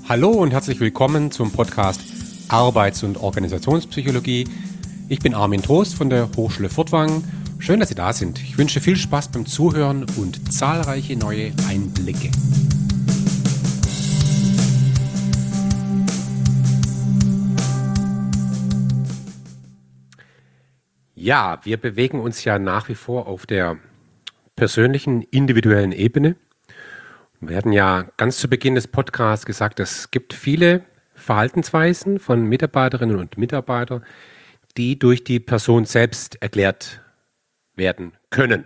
Hallo und herzlich willkommen zum Podcast Arbeits- und Organisationspsychologie. Ich bin Armin Trost von der Hochschule Furtwangen. Schön, dass Sie da sind. Ich wünsche viel Spaß beim Zuhören und zahlreiche neue Einblicke. Ja, wir bewegen uns ja nach wie vor auf der persönlichen, individuellen Ebene. Wir hatten ja ganz zu Beginn des Podcasts gesagt, es gibt viele Verhaltensweisen von Mitarbeiterinnen und Mitarbeitern, die durch die Person selbst erklärt werden können.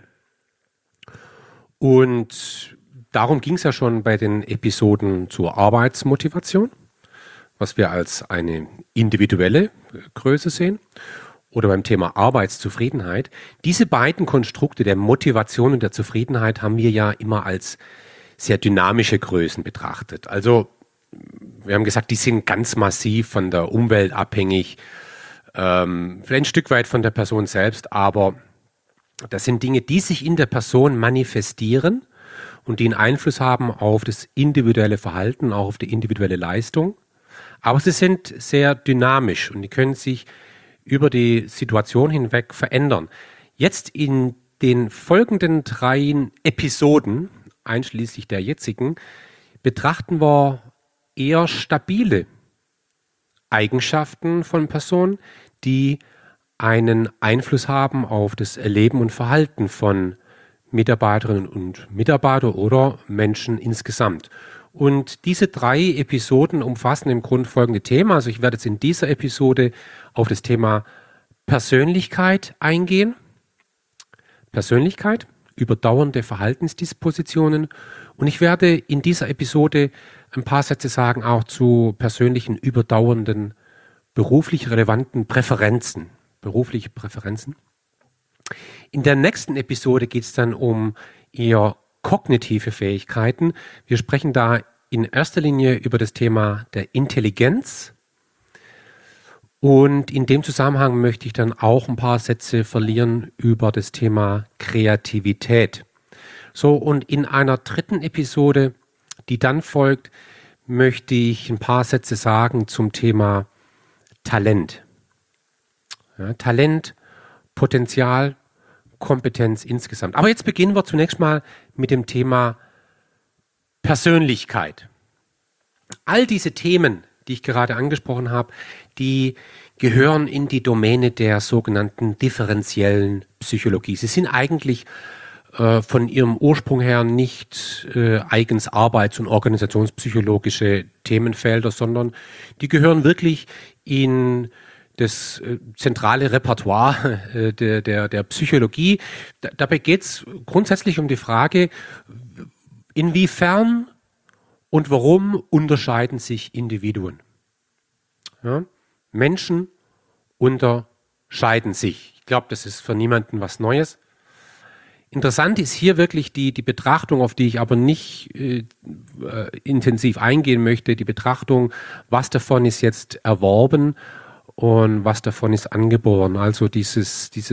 Und darum ging es ja schon bei den Episoden zur Arbeitsmotivation, was wir als eine individuelle Größe sehen, oder beim Thema Arbeitszufriedenheit. Diese beiden Konstrukte der Motivation und der Zufriedenheit haben wir ja immer als sehr dynamische Größen betrachtet. Also wir haben gesagt, die sind ganz massiv von der Umwelt abhängig, vielleicht ein Stück weit von der Person selbst, aber das sind Dinge, die sich in der Person manifestieren und die einen Einfluss haben auf das individuelle Verhalten, auch auf die individuelle Leistung. Aber sie sind sehr dynamisch und die können sich über die Situation hinweg verändern. Jetzt in den folgenden 3 Episoden, einschließlich der jetzigen, betrachten wir eher stabile Eigenschaften von Personen, die einen Einfluss haben auf das Erleben und Verhalten von Mitarbeiterinnen und Mitarbeitern oder Menschen insgesamt. Und diese 3 Episoden umfassen im Grunde folgende Themen. Also ich werde jetzt in dieser Episode auf das Thema Persönlichkeit eingehen. Persönlichkeit, überdauernde Verhaltensdispositionen. Und ich werde in dieser Episode ein paar Sätze sagen auch zu persönlichen, überdauernden, beruflich relevanten Präferenzen. Berufliche Präferenzen. In der nächsten Episode geht es dann um eher kognitive Fähigkeiten. Wir sprechen da in erster Linie über das Thema der Intelligenz. Und in dem Zusammenhang möchte ich dann auch ein paar Sätze verlieren über das Thema Kreativität. So, und in einer 3. Episode, die dann folgt, möchte ich ein paar Sätze sagen zum Thema Talent. Ja, Talent, Potenzial, Kompetenz insgesamt. Aber jetzt beginnen wir zunächst mal mit dem Thema Persönlichkeit. All diese Themen, die ich gerade angesprochen habe, die gehören in die Domäne der sogenannten differenziellen Psychologie. Sie sind eigentlich von ihrem Ursprung her nicht eigens arbeits- und organisationspsychologische Themenfelder, sondern die gehören wirklich in das zentrale Repertoire der Psychologie. Dabei geht es grundsätzlich um die Frage, inwiefern und warum unterscheiden sich Individuen? Ja? Menschen unterscheiden sich. Ich glaube, das ist für niemanden was Neues. Interessant ist hier wirklich die Betrachtung, auf die ich aber nicht intensiv eingehen möchte, die Betrachtung, was davon ist jetzt erworben und was davon ist angeboren. Also diese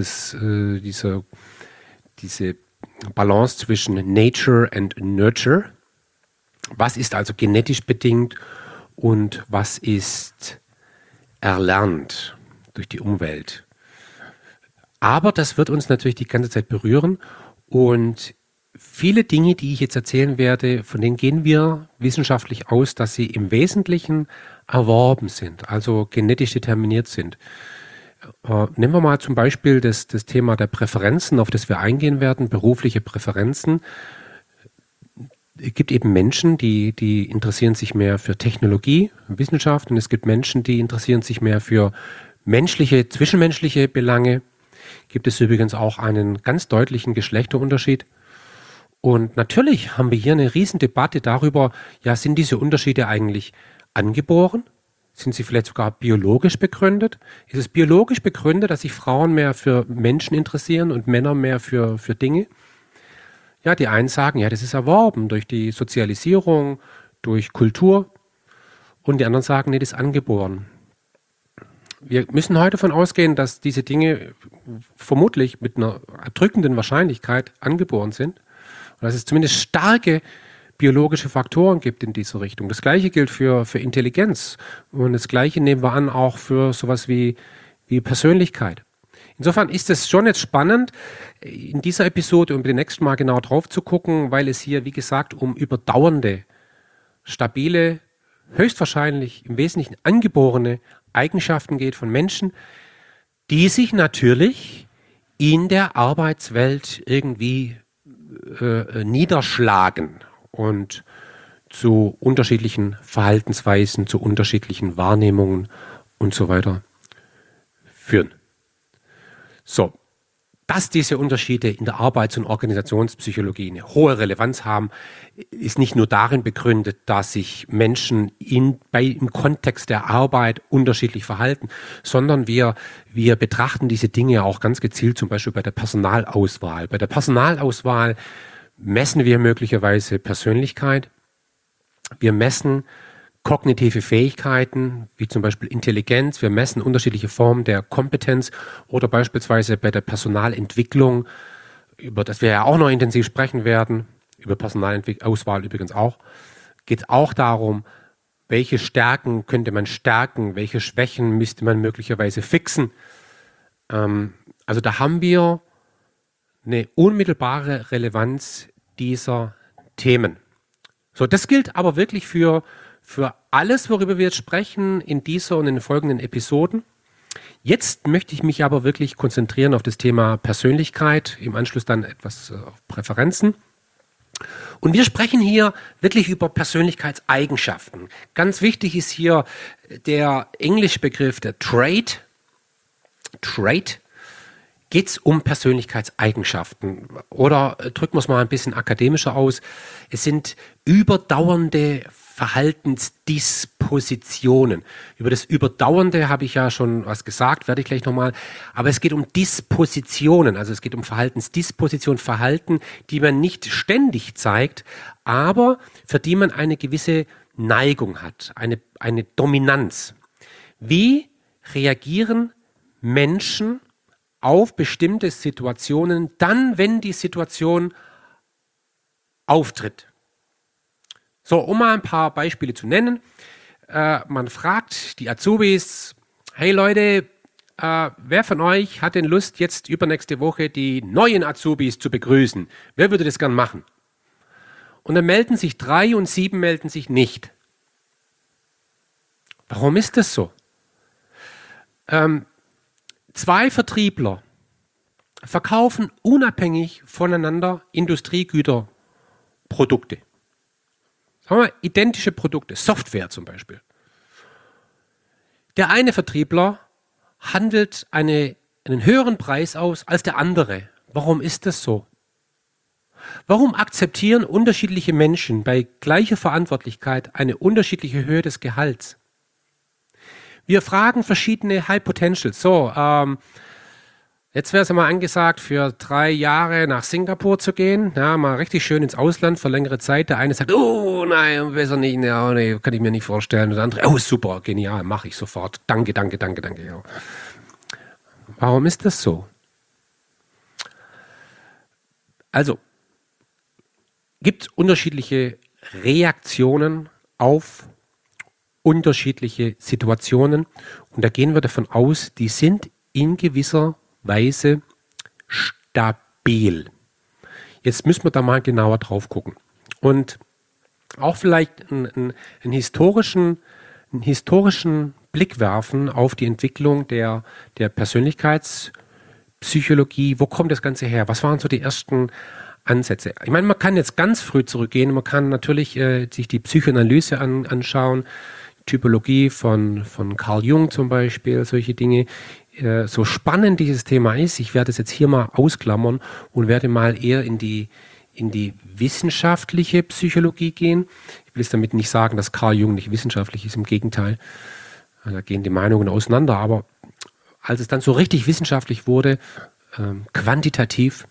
Balance zwischen Nature and Nurture. Was ist also genetisch bedingt und was ist erlernt durch die Umwelt? Aber das wird uns natürlich die ganze Zeit berühren und viele Dinge, die ich jetzt erzählen werde, von denen gehen wir wissenschaftlich aus, dass sie im Wesentlichen erworben sind, also genetisch determiniert sind. Nehmen wir mal zum Beispiel das Thema der Präferenzen, auf das wir eingehen werden, berufliche Präferenzen. Es gibt eben Menschen, die interessieren sich mehr für Technologie, Wissenschaft, und es gibt Menschen, die interessieren sich mehr für menschliche, zwischenmenschliche Belange. Gibt es übrigens auch einen ganz deutlichen Geschlechterunterschied. Und natürlich haben wir hier eine Riesendebatte darüber, ja, sind diese Unterschiede eigentlich angeboren? Sind sie vielleicht sogar biologisch begründet? Ist es biologisch begründet, dass sich Frauen mehr für Menschen interessieren und Männer mehr für Dinge? Ja, die einen sagen, ja, das ist erworben durch die Sozialisierung, durch Kultur. Und die anderen sagen, nee, das ist angeboren. Wir müssen heute davon ausgehen, dass diese Dinge vermutlich mit einer erdrückenden Wahrscheinlichkeit angeboren sind. Und dass es zumindest starke biologische Faktoren gibt in diese Richtung. Das Gleiche gilt für Intelligenz. Und das Gleiche nehmen wir an auch für sowas wie Persönlichkeit. Insofern ist es schon jetzt spannend, in dieser Episode und beim nächsten Mal genau drauf zu gucken, weil es hier, wie gesagt, um überdauernde, stabile, höchstwahrscheinlich im Wesentlichen angeborene Eigenschaften geht von Menschen, die sich natürlich in der Arbeitswelt irgendwie niederschlagen und zu unterschiedlichen Verhaltensweisen, zu unterschiedlichen Wahrnehmungen und so weiter führen. So, dass diese Unterschiede in der Arbeits- und Organisationspsychologie eine hohe Relevanz haben, ist nicht nur darin begründet, dass sich Menschen im Kontext der Arbeit unterschiedlich verhalten, sondern wir betrachten diese Dinge auch ganz gezielt, zum Beispiel bei der Personalauswahl. Bei der Personalauswahl messen wir möglicherweise Persönlichkeit, wir messen kognitive Fähigkeiten, wie zum Beispiel Intelligenz, wir messen unterschiedliche Formen der Kompetenz oder beispielsweise bei der Personalentwicklung, über das wir ja auch noch intensiv sprechen werden, über Personalauswahl übrigens auch, geht es auch darum, welche Stärken könnte man stärken, welche Schwächen müsste man möglicherweise fixen. Also da haben wir eine unmittelbare Relevanz dieser Themen. So, das gilt aber wirklich für alles, worüber wir jetzt sprechen, in dieser und in den folgenden Episoden. Jetzt möchte ich mich aber wirklich konzentrieren auf das Thema Persönlichkeit, im Anschluss dann etwas auf Präferenzen. Und wir sprechen hier wirklich über Persönlichkeitseigenschaften. Ganz wichtig ist hier der englische Begriff der Trait. Geht es um Persönlichkeitseigenschaften oder drücken wir es mal ein bisschen akademischer aus, es sind überdauernde Verhaltensdispositionen. Über das Überdauernde habe ich ja schon was gesagt, werde ich gleich nochmal, aber es geht um Dispositionen, also es geht um Verhaltensdisposition, Verhalten, die man nicht ständig zeigt, aber für die man eine gewisse Neigung hat, eine Dominanz. Wie reagieren Menschen auf bestimmte Situationen, dann, wenn die Situation auftritt? So, um mal ein paar Beispiele zu nennen. Man fragt die Azubis, hey Leute, wer von euch hat denn Lust, jetzt übernächste Woche die neuen Azubis zu begrüßen? Wer würde das gern machen? Und dann melden sich 3 und 7 melden sich nicht. Warum ist das so? 2 Vertriebler verkaufen unabhängig voneinander Industriegüterprodukte. Sagen wir identische Produkte, Software zum Beispiel. Der eine Vertriebler handelt einen höheren Preis aus als der andere. Warum ist das so? Warum akzeptieren unterschiedliche Menschen bei gleicher Verantwortlichkeit eine unterschiedliche Höhe des Gehalts? Wir fragen verschiedene High Potentials. So, jetzt wäre es mal angesagt, für 3 Jahre nach Singapur zu gehen. Ja, mal richtig schön ins Ausland für längere Zeit. Der eine sagt, oh nein, besser nicht, ja, nee, kann ich mir nicht vorstellen. Und der andere, oh super, genial, mache ich sofort. Danke. Ja. Warum ist das so? Also, gibt es unterschiedliche Reaktionen auf unterschiedliche Situationen. Und da gehen wir davon aus, die sind in gewisser Weise stabil. Jetzt müssen wir da mal genauer drauf gucken. Und auch vielleicht einen historischen Blick werfen auf die Entwicklung der Persönlichkeitspsychologie. Wo kommt das Ganze her? Was waren so die ersten Ansätze? Ich meine, man kann jetzt ganz früh zurückgehen. Man kann natürlich sich die Psychoanalyse anschauen, Typologie von Carl Jung zum Beispiel, solche Dinge. So spannend dieses Thema ist, ich werde es jetzt hier mal ausklammern und werde mal eher in die wissenschaftliche Psychologie gehen. Ich will jetzt damit nicht sagen, dass Carl Jung nicht wissenschaftlich ist, im Gegenteil. Da gehen die Meinungen auseinander, aber als es dann so richtig wissenschaftlich wurde, quantitativ,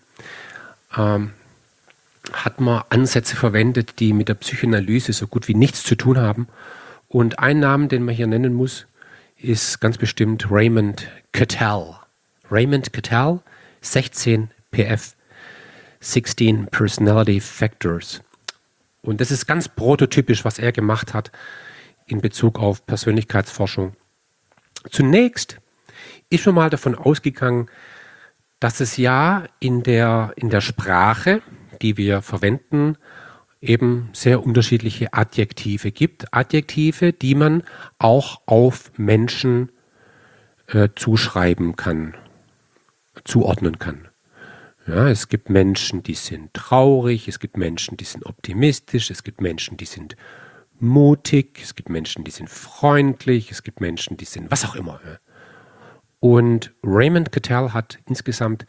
hat man Ansätze verwendet, die mit der Psychoanalyse so gut wie nichts zu tun haben. Und ein Name, den man hier nennen muss, ist ganz bestimmt Raymond Cattell. Raymond Cattell, 16 PF, 16 Personality Factors. Und das ist ganz prototypisch, was er gemacht hat in Bezug auf Persönlichkeitsforschung. Zunächst ist man mal davon ausgegangen, dass es ja in der Sprache, die wir verwenden, eben sehr unterschiedliche Adjektive gibt. Adjektive, die man auch auf Menschen zuschreiben kann, zuordnen kann. Ja, es gibt Menschen, die sind traurig, es gibt Menschen, die sind optimistisch, es gibt Menschen, die sind mutig, es gibt Menschen, die sind freundlich, es gibt Menschen, die sind was auch immer. Ja. Und Raymond Cattell hat insgesamt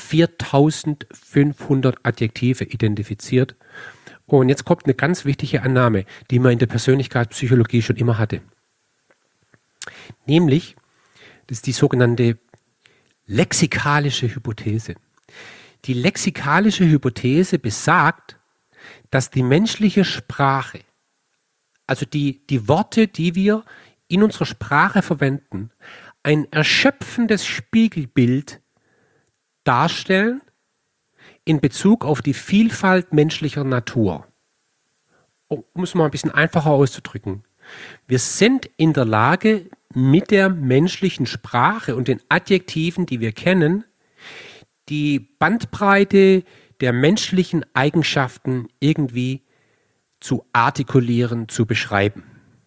4500 Adjektive identifiziert. Und jetzt kommt eine ganz wichtige Annahme, die man in der Persönlichkeitspsychologie schon immer hatte. Nämlich, das ist die sogenannte lexikalische Hypothese. Die lexikalische Hypothese besagt, dass die menschliche Sprache, also die Worte, die wir in unserer Sprache verwenden, ein erschöpfendes Spiegelbild darstellen in Bezug auf die Vielfalt menschlicher Natur. Um es mal ein bisschen einfacher auszudrücken. Wir sind in der Lage, mit der menschlichen Sprache und den Adjektiven, die wir kennen, die Bandbreite der menschlichen Eigenschaften irgendwie zu artikulieren, zu beschreiben.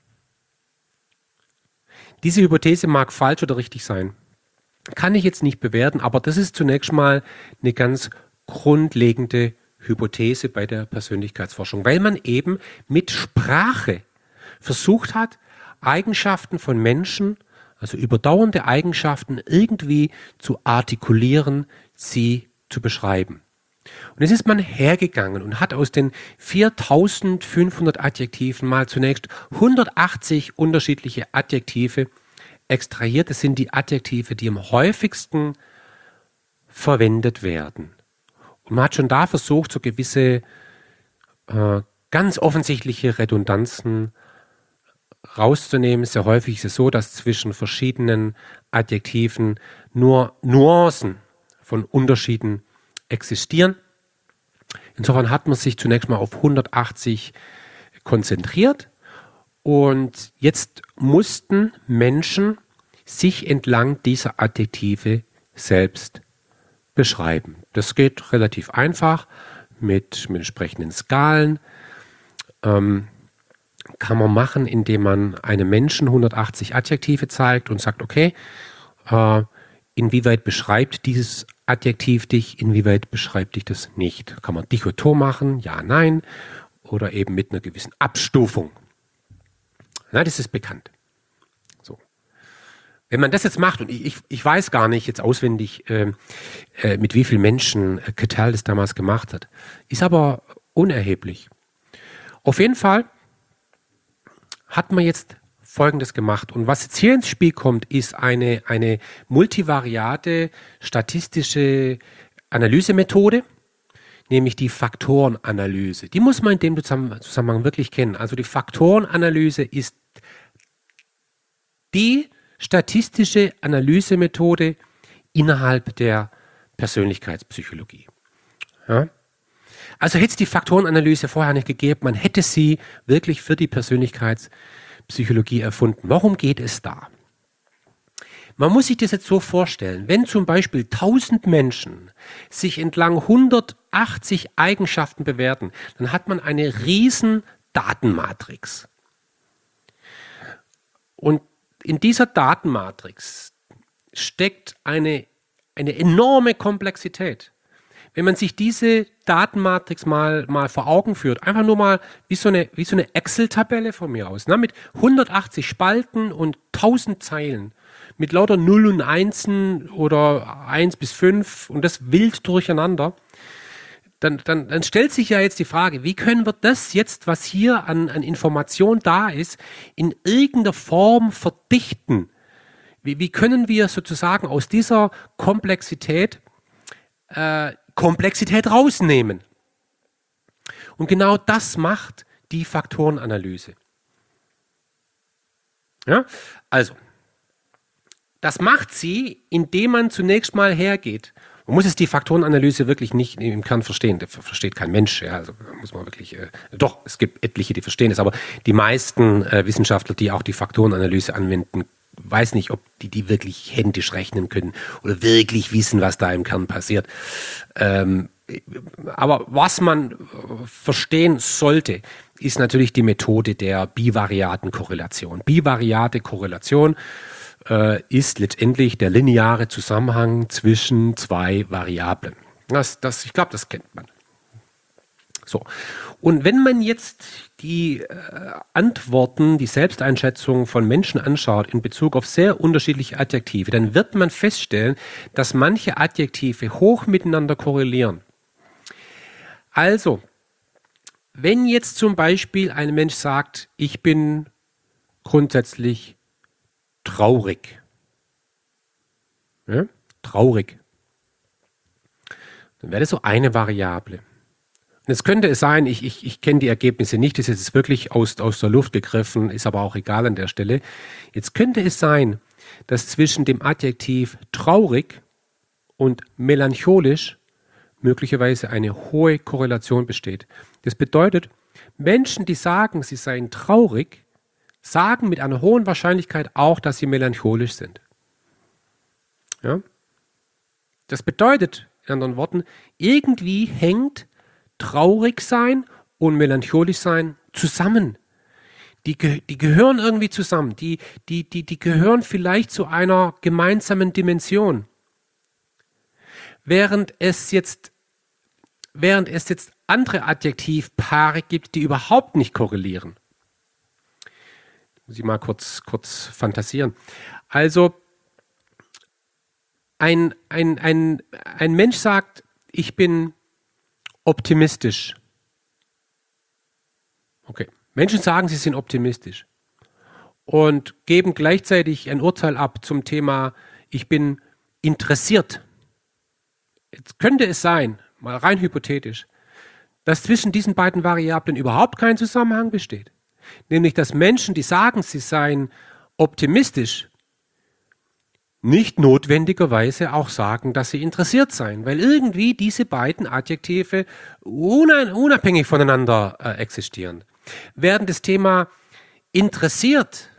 Diese Hypothese mag falsch oder richtig sein. Kann ich jetzt nicht bewerten, aber das ist zunächst mal eine ganz grundlegende Hypothese bei der Persönlichkeitsforschung, weil man eben mit Sprache versucht hat, Eigenschaften von Menschen, also überdauernde Eigenschaften, irgendwie zu artikulieren, sie zu beschreiben. Und jetzt ist man hergegangen und hat aus den 4500 Adjektiven mal zunächst 180 unterschiedliche Adjektive extrahiert. Das sind die Adjektive, die am häufigsten verwendet werden. Und man hat schon da versucht, so gewisse ganz offensichtliche Redundanzen rauszunehmen. Sehr häufig ist es so, dass zwischen verschiedenen Adjektiven nur Nuancen von Unterschieden existieren. Insofern hat man sich zunächst mal auf 180 konzentriert und jetzt mussten Menschen sich entlang dieser Adjektive selbst beschreiben. Das geht relativ einfach mit entsprechenden Skalen. Kann man machen, indem man einem Menschen 180 Adjektive zeigt und sagt, okay, inwieweit beschreibt dieses Adjektiv dich, inwieweit beschreibt dich das nicht? Kann man dichotom machen, ja, nein, oder eben mit einer gewissen Abstufung. Na, das ist bekannt. So. Wenn man das jetzt macht, und ich weiß gar nicht jetzt auswendig, mit wie vielen Menschen Cattell das damals gemacht hat, ist aber unerheblich. Auf jeden Fall hat man jetzt Folgendes gemacht. Und was jetzt hier ins Spiel kommt, ist eine multivariate statistische Analysemethode, nämlich die Faktorenanalyse. Die muss man in dem Zusammenhang wirklich kennen. Also die Faktorenanalyse ist die statistische Analysemethode innerhalb der Persönlichkeitspsychologie. Ja? Also hätte es die Faktorenanalyse vorher nicht gegeben, man hätte sie wirklich für die Persönlichkeitspsychologie erfunden. Worum geht es da? Man muss sich das jetzt so vorstellen, wenn zum Beispiel 1000 Menschen sich entlang 180 Eigenschaften bewerten, dann hat man eine riesen Datenmatrix. Und in dieser Datenmatrix steckt eine enorme Komplexität. Wenn man sich diese Datenmatrix mal vor Augen führt, einfach nur mal wie so eine Excel-Tabelle von mir aus, ne, mit 180 Spalten und 1000 Zeilen, mit lauter 0 und 1 oder 1 bis 5 und das wild durcheinander, dann stellt sich ja jetzt die Frage, wie können wir das jetzt, was hier an Information da ist, in irgendeiner Form verdichten? Wie können wir sozusagen aus dieser Komplexität rausnehmen? Und genau das macht die Faktorenanalyse. Ja? Also, das macht sie, indem man zunächst mal hergeht Man muss jetzt die Faktorenanalyse wirklich nicht im Kern verstehen. Das versteht kein Mensch. Ja, also muss man wirklich. Doch, es gibt etliche, die verstehen es, aber die meisten Wissenschaftler, die auch die Faktorenanalyse anwenden, weiß nicht, ob die wirklich händisch rechnen können oder wirklich wissen, was da im Kern passiert. Aber was man verstehen sollte, ist natürlich die Methode der bivariaten Korrelation. Bivariate Korrelation ist letztendlich der lineare Zusammenhang zwischen zwei Variablen. Ich glaube, das kennt man. So. Und wenn man jetzt die Antworten, die Selbsteinschätzung von Menschen anschaut in Bezug auf sehr unterschiedliche Adjektive, dann wird man feststellen, dass manche Adjektive hoch miteinander korrelieren. Also, wenn jetzt zum Beispiel ein Mensch sagt, ich bin grundsätzlich traurig. Ja? Traurig. Dann wäre das so eine Variable. Und jetzt könnte es sein, ich kenne die Ergebnisse nicht, das ist jetzt wirklich aus der Luft gegriffen, ist aber auch egal an der Stelle. Jetzt könnte es sein, dass zwischen dem Adjektiv traurig und melancholisch möglicherweise eine hohe Korrelation besteht. Das bedeutet, Menschen, die sagen, sie seien traurig, sagen mit einer hohen Wahrscheinlichkeit auch, dass sie melancholisch sind. Ja? Das bedeutet, in anderen Worten, irgendwie hängt traurig sein und melancholisch sein zusammen. Die gehören irgendwie zusammen. Die gehören vielleicht zu einer gemeinsamen Dimension. Während es jetzt andere Adjektivpaare gibt, die überhaupt nicht korrelieren. Muss ich mal kurz fantasieren. Also ein Mensch sagt, ich bin optimistisch. Okay. Menschen sagen, sie sind optimistisch und geben gleichzeitig ein Urteil ab zum Thema, ich bin interessiert. Jetzt könnte es sein, mal rein hypothetisch, dass zwischen diesen beiden Variablen überhaupt kein Zusammenhang besteht. Nämlich, dass Menschen, die sagen, sie seien optimistisch, nicht notwendigerweise auch sagen, dass sie interessiert seien, weil irgendwie diese beiden Adjektive unabhängig voneinander existieren. Während das Thema interessiert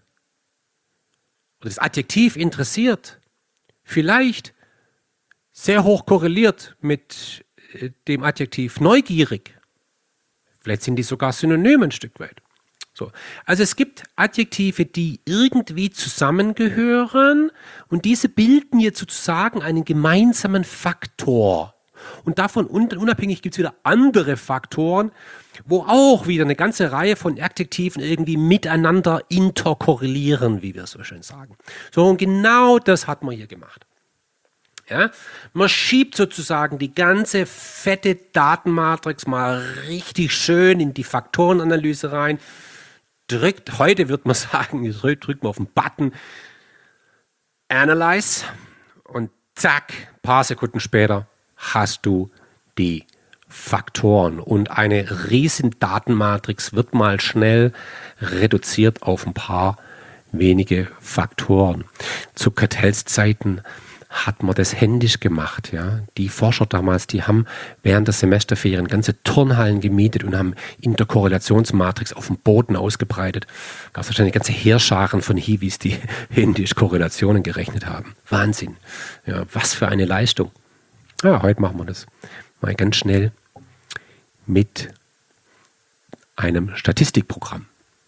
oder das Adjektiv interessiert vielleicht sehr hoch korreliert mit dem Adjektiv neugierig. Vielleicht sind die sogar synonym ein Stück weit. So. Also es gibt Adjektive, die irgendwie zusammengehören und diese bilden jetzt sozusagen einen gemeinsamen Faktor. Und davon unabhängig gibt es wieder andere Faktoren, wo auch wieder eine ganze Reihe von Adjektiven irgendwie miteinander interkorrelieren, wie wir so schön sagen. So, und genau das hat man hier gemacht. Ja? Man schiebt sozusagen die ganze fette Datenmatrix mal richtig schön in die Faktorenanalyse rein. Heute wird man sagen, drückt man auf den Button Analyze und zack, ein paar Sekunden später hast du die Faktoren und eine riesen Datenmatrix wird mal schnell reduziert auf ein paar wenige Faktoren. Zu Cattels Zeiten hat man das händisch gemacht. Ja? Die Forscher damals, die haben während der Semesterferien ganze Turnhallen gemietet und haben Interkorrelationsmatrix auf dem Boden ausgebreitet. Gab es wahrscheinlich ganze Heerscharen von Hiwis, die händisch Korrelationen gerechnet haben. Wahnsinn. Ja, was für eine Leistung. Ja, heute machen wir das mal ganz schnell mit einem Statistikprogramm.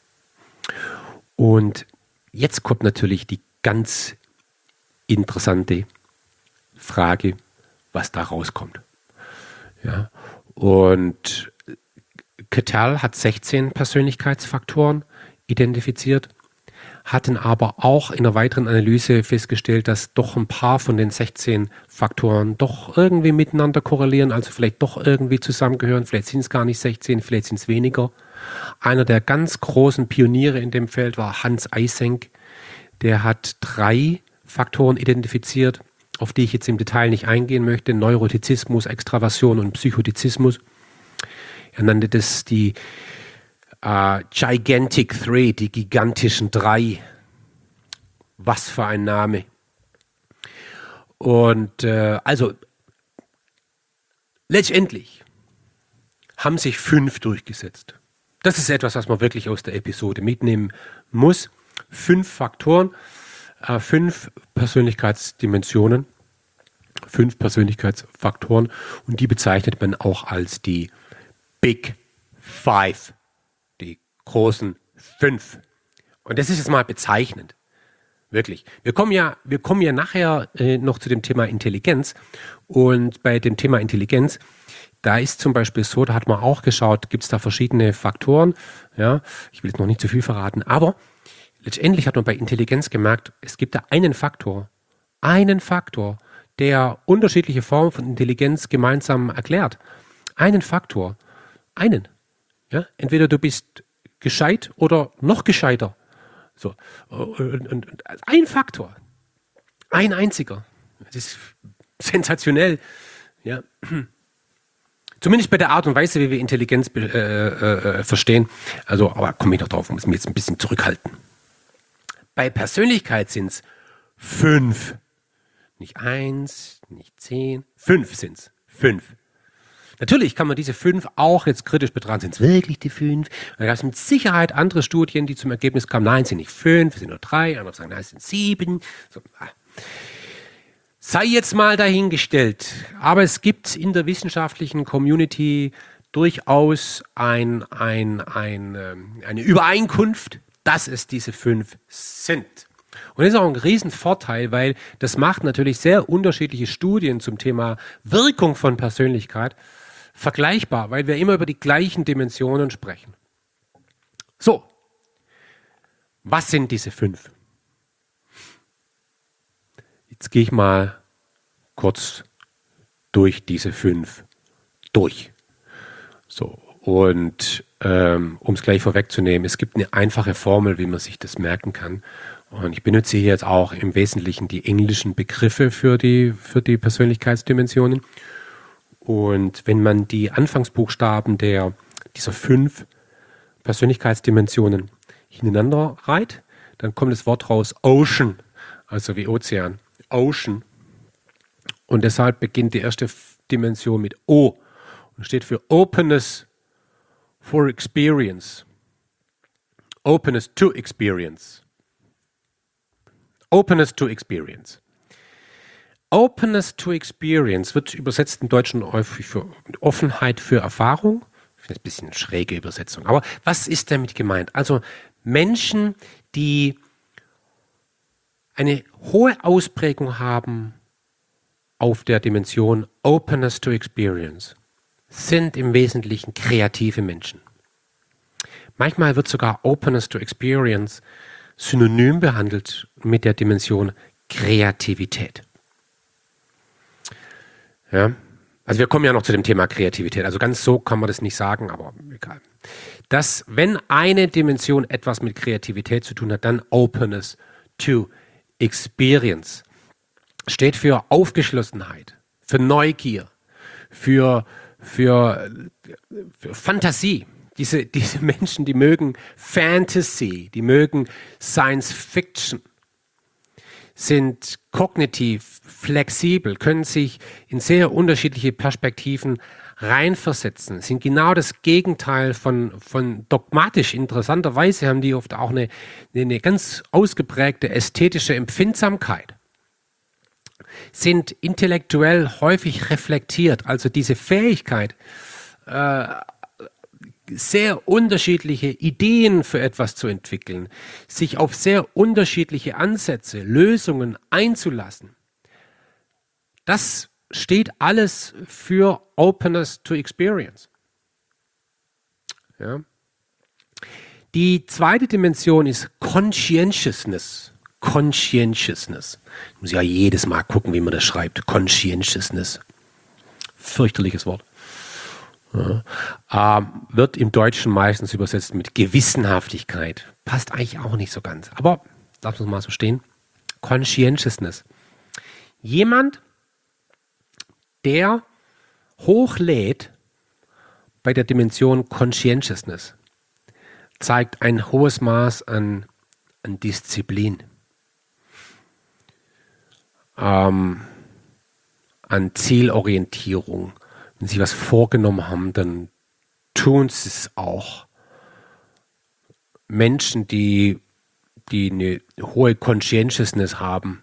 Und jetzt kommt natürlich die ganz interessante Frage, was da rauskommt. Ja, und Cattel hat 16 Persönlichkeitsfaktoren identifiziert, hatten aber auch in einer weiteren Analyse festgestellt, dass doch ein paar von den 16 Faktoren doch irgendwie miteinander korrelieren, also vielleicht doch irgendwie zusammengehören. Vielleicht sind es gar nicht 16, vielleicht sind es weniger. Einer der ganz großen Pioniere in dem Feld war Hans Eysenck. Der hat 3 Faktoren identifiziert, auf die ich jetzt im Detail nicht eingehen möchte. Neurotizismus, Extraversion und Psychotizismus. Er nannte das die Gigantic Three, die gigantischen 3. Was für ein Name. Und also Letztendlich haben sich 5 durchgesetzt. Das ist etwas, was man wirklich aus der Episode mitnehmen muss. 5 Faktoren, 5 Persönlichkeitsdimensionen, 5 Persönlichkeitsfaktoren und die bezeichnet man auch als die Big Five, die großen 5. Und das ist jetzt mal bezeichnend. Wirklich. Wir kommen ja nachher noch zu dem Thema Intelligenz. Und bei dem Thema Intelligenz, da ist zum Beispiel so, da hat man auch geschaut, gibt es da verschiedene Faktoren. Ja, ich will jetzt noch nicht zu viel verraten, aber letztendlich hat man bei Intelligenz gemerkt, es gibt da einen Faktor, der unterschiedliche Formen von Intelligenz gemeinsam erklärt. Einen Faktor. Einen. Ja? Entweder du bist gescheit oder noch gescheiter. So. Und ein Faktor. Ein einziger. Das ist sensationell. Ja. Zumindest bei der Art und Weise, wie wir Intelligenz verstehen. Also, aber komme ich noch drauf, muss mich jetzt ein bisschen zurückhalten. Bei Persönlichkeit sind es 5. Nicht 1, nicht 10, 5 sind es. 5. Natürlich kann man diese 5 auch jetzt kritisch betrachten. Sind es wirklich die 5? Da gab es mit Sicherheit andere Studien, die zum Ergebnis kamen, nein, es sind nicht 5, es sind nur 3. Andere sagen, nein, es sind 7. So. Sei jetzt mal dahingestellt. Aber es gibt in der wissenschaftlichen Community durchaus eine Übereinkunft, dass es diese 5 sind. Und das ist auch ein Riesenvorteil, weil das macht natürlich sehr unterschiedliche Studien zum Thema Wirkung von Persönlichkeit vergleichbar, weil wir immer über die gleichen Dimensionen sprechen. So, was sind diese 5? Jetzt gehe ich mal kurz durch diese 5 durch. So, und um es gleich vorwegzunehmen, es gibt eine einfache Formel, wie man sich das merken kann. Und ich benutze hier jetzt auch im Wesentlichen die englischen Begriffe für die Persönlichkeitsdimensionen. Und wenn man die Anfangsbuchstaben dieser 5 Persönlichkeitsdimensionen hintereinander reiht, dann kommt das Wort raus Ocean, also wie Ozean, Ocean. Und deshalb beginnt die erste Dimension mit O und steht für Openness for Experience. Openness to Experience. Openness to Experience. Openness to Experience wird übersetzt im Deutschen häufig für Offenheit für Erfahrung. Das ist ein bisschen eine schräge Übersetzung. Aber was ist damit gemeint? Also Menschen, die eine hohe Ausprägung haben auf der Dimension Openness to Experience, sind im Wesentlichen kreative Menschen. Manchmal wird sogar Openness to Experience synonym behandelt mit der Dimension Kreativität. Ja, also wir kommen ja noch zu dem Thema Kreativität. Also ganz so kann man das nicht sagen, aber egal. Dass, wenn eine Dimension etwas mit Kreativität zu tun hat, dann Openness to Experience. Steht für Aufgeschlossenheit, für Neugier, für Fantasie. Diese Menschen, die mögen Fantasy, die mögen Science Fiction, sind kognitiv flexibel, können sich in sehr unterschiedliche Perspektiven reinversetzen, sind genau das Gegenteil von dogmatisch. Interessanterweise haben die oft auch eine ganz ausgeprägte ästhetische Empfindsamkeit, sind intellektuell häufig reflektiert, also diese Fähigkeit, sehr unterschiedliche Ideen für etwas zu entwickeln, sich auf sehr unterschiedliche Ansätze, Lösungen einzulassen. Das steht alles für Openness to Experience. Ja. Die zweite Dimension ist Conscientiousness. Conscientiousness. Ich muss ja jedes Mal gucken, wie man das schreibt. Conscientiousness. Fürchterliches Wort. Ja. Wird im Deutschen meistens übersetzt mit Gewissenhaftigkeit. Passt eigentlich auch nicht so ganz. Aber lass uns mal so stehen. Conscientiousness. Jemand, der hochlädt bei der Dimension Conscientiousness, zeigt ein hohes Maß an Disziplin, an Zielorientierung, Wenn sie was vorgenommen haben, dann tun sie es auch. Menschen, die eine hohe Conscientiousness haben,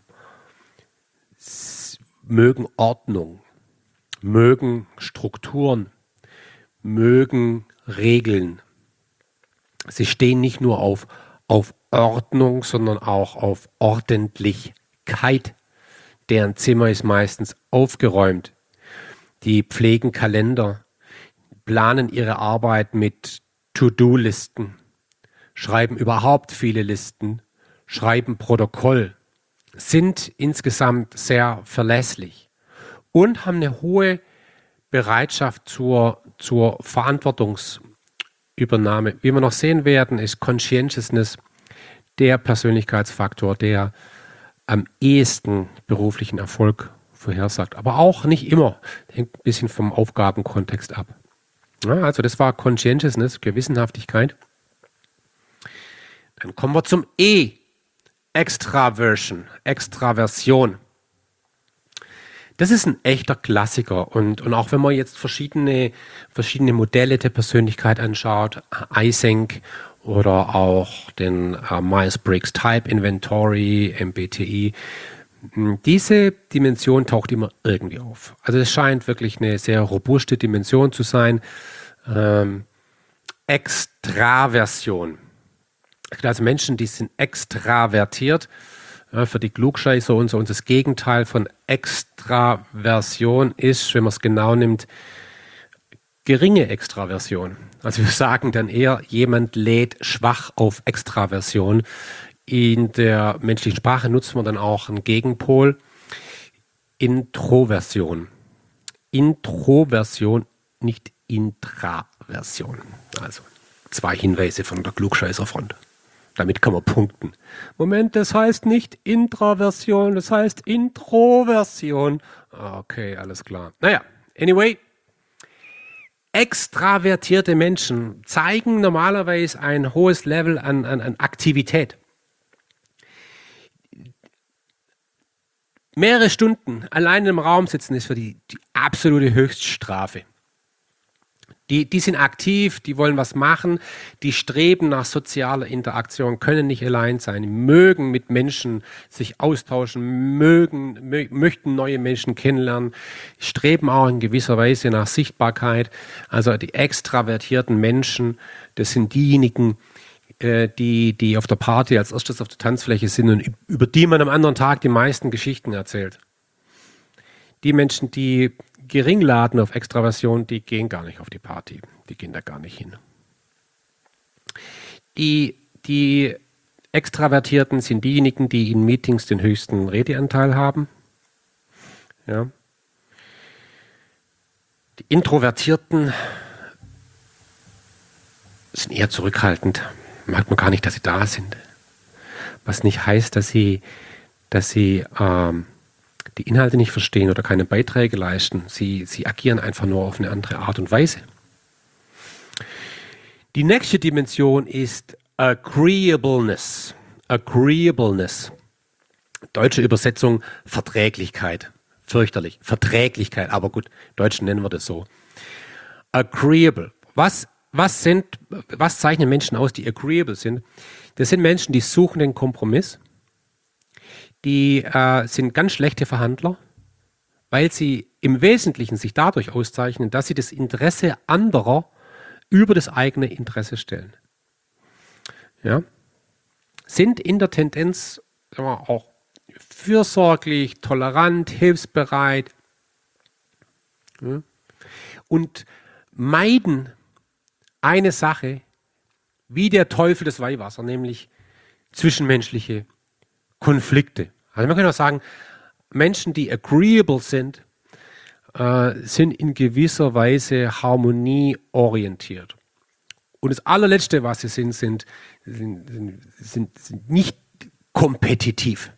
mögen Ordnung, mögen Strukturen, mögen Regeln. Sie stehen nicht nur auf Ordnung, sondern auch auf Ordentlichkeit. Deren Zimmer ist meistens aufgeräumt. Die pflegen Kalender, planen ihre Arbeit mit To-Do-Listen, schreiben überhaupt viele Listen, schreiben Protokoll, sind insgesamt sehr verlässlich und haben eine hohe Bereitschaft zur Verantwortungsübernahme. Wie wir noch sehen werden, ist Conscientiousness der Persönlichkeitsfaktor, der am ehesten beruflichen Erfolg vorhersagt. Aber auch nicht immer. Hängt ein bisschen vom Aufgabenkontext ab. Ja, also das war Conscientiousness, Gewissenhaftigkeit. Dann kommen wir zum E. Extraversion. Das ist ein echter Klassiker. Und auch wenn man jetzt verschiedene Modelle der Persönlichkeit anschaut, Eysenck oder auch den Myers-Briggs Type Inventory, MBTI, diese Dimension taucht immer irgendwie auf. Also es scheint wirklich eine sehr robuste Dimension zu sein. Extraversion. Also Menschen, die sind extravertiert. Für die Klugscheißer und so. Und das Gegenteil von Extraversion ist, wenn man es genau nimmt, geringe Extraversion. Also wir sagen dann eher, jemand lädt schwach auf Extraversion. In der menschlichen Sprache nutzt man dann auch einen Gegenpol. Introversion. Introversion, nicht Intraversion. Also 2 Hinweise von der Klugscheißerfront. Damit kann man punkten. Moment, das heißt nicht Intraversion, das heißt Introversion. Okay, alles klar. Naja, anyway. Extravertierte Menschen zeigen normalerweise ein hohes Level an Aktivität. Mehrere Stunden allein im Raum sitzen ist für die absolute Höchststrafe. Die sind aktiv, die wollen was machen, die streben nach sozialer Interaktion, können nicht allein sein, mögen mit Menschen sich austauschen, möchten neue Menschen kennenlernen, streben auch in gewisser Weise nach Sichtbarkeit. Also die extravertierten Menschen, das sind diejenigen, die auf der Party als erstes auf der Tanzfläche sind und über die man am anderen Tag die meisten Geschichten erzählt. Die Menschen, die gering laden auf Extraversion, die gehen gar nicht auf die Party. Die gehen da gar nicht hin. Die Extravertierten sind diejenigen, die in Meetings den höchsten Redeanteil haben. Ja. Die Introvertierten sind eher zurückhaltend. Merkt man gar nicht, dass sie da sind. Was nicht heißt, dass sie die Inhalte nicht verstehen oder keine Beiträge leisten. Sie agieren einfach nur auf eine andere Art und Weise. Die nächste Dimension ist Agreeableness. Agreeableness. Deutsche Übersetzung Verträglichkeit. Fürchterlich. Verträglichkeit, aber gut, Deutschen nennen wir das so. Agreeable. Was zeichnen Menschen aus, die agreeable sind? Das sind Menschen, die suchen den Kompromiss. Die sind ganz schlechte Verhandler, weil sie im Wesentlichen sich dadurch auszeichnen, dass sie das Interesse anderer über das eigene Interesse stellen. Ja? Sind in der Tendenz auch fürsorglich, tolerant, hilfsbereit, ja? Und meiden eine Sache wie der Teufel das Weihwasser, nämlich zwischenmenschliche Konflikte. Also man kann auch sagen, Menschen, die agreeable sind, sind in gewisser Weise harmonieorientiert. Und das allerletzte, was sie sind nicht kompetitiv.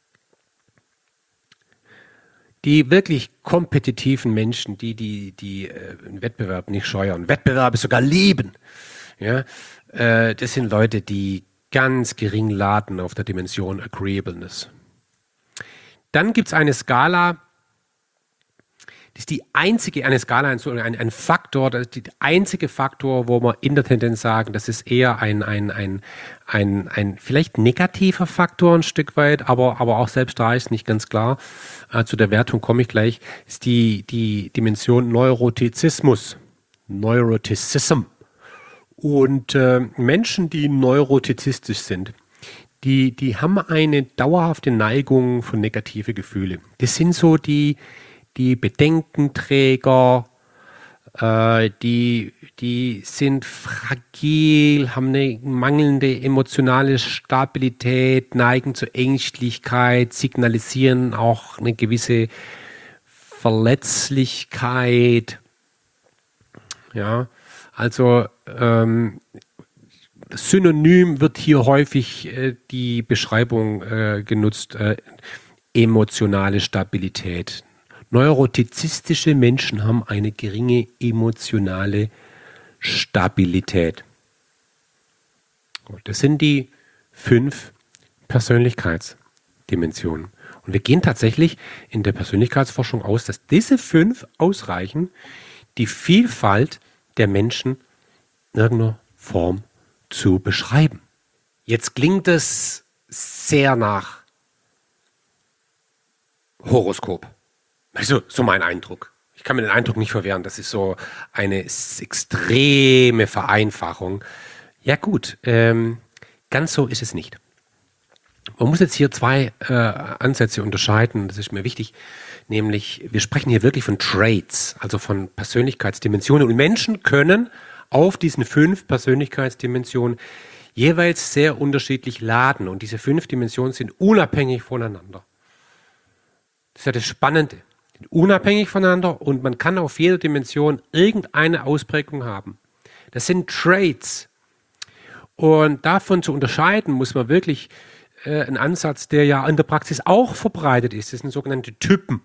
Die wirklich kompetitiven Menschen, die einen Wettbewerb nicht scheuern, Wettbewerbe sogar lieben, ja, das sind Leute, die ganz gering laden auf der Dimension Agreeableness. Dann gibt es eine Skala, Das ist die einzige, eine Skala, ein Faktor, das ist der einzige Faktor, wo wir in der Tendenz sagen, das ist eher ein vielleicht negativer Faktor ein Stück weit, aber auch selbst da ist nicht ganz klar. Zu der Wertung komme ich gleich, ist die Dimension Neurotizismus. Neurotizism. Und Menschen, die neurotizistisch sind, die haben eine dauerhafte Neigung für negative Gefühle. Das sind so die Bedenkenträger, die sind fragil, haben eine mangelnde emotionale Stabilität, neigen zur Ängstlichkeit, signalisieren auch eine gewisse Verletzlichkeit. Ja, also synonym wird hier häufig die Beschreibung genutzt, emotionale Stabilität. Neurotizistische Menschen haben eine geringe emotionale Stabilität. Das sind die 5 Persönlichkeitsdimensionen. Und wir gehen tatsächlich in der Persönlichkeitsforschung aus, dass diese 5 ausreichen, die Vielfalt der Menschen in irgendeiner Form zu beschreiben. Jetzt klingt es sehr nach Horoskop. Also, so mein Eindruck. Ich kann mir den Eindruck nicht verwehren, das ist so eine extreme Vereinfachung. Ja gut, ganz so ist es nicht. Man muss jetzt hier 2 Ansätze unterscheiden, das ist mir wichtig, nämlich wir sprechen hier wirklich von Traits, also von Persönlichkeitsdimensionen, und Menschen können auf diesen 5 Persönlichkeitsdimensionen jeweils sehr unterschiedlich laden, und diese 5 Dimensionen sind unabhängig voneinander. Das ist ja das Spannende. Unabhängig voneinander, und man kann auf jeder Dimension irgendeine Ausprägung haben. Das sind Traits. Und davon zu unterscheiden, muss man wirklich einen Ansatz, der ja in der Praxis auch verbreitet ist. Das sind sogenannte Typen.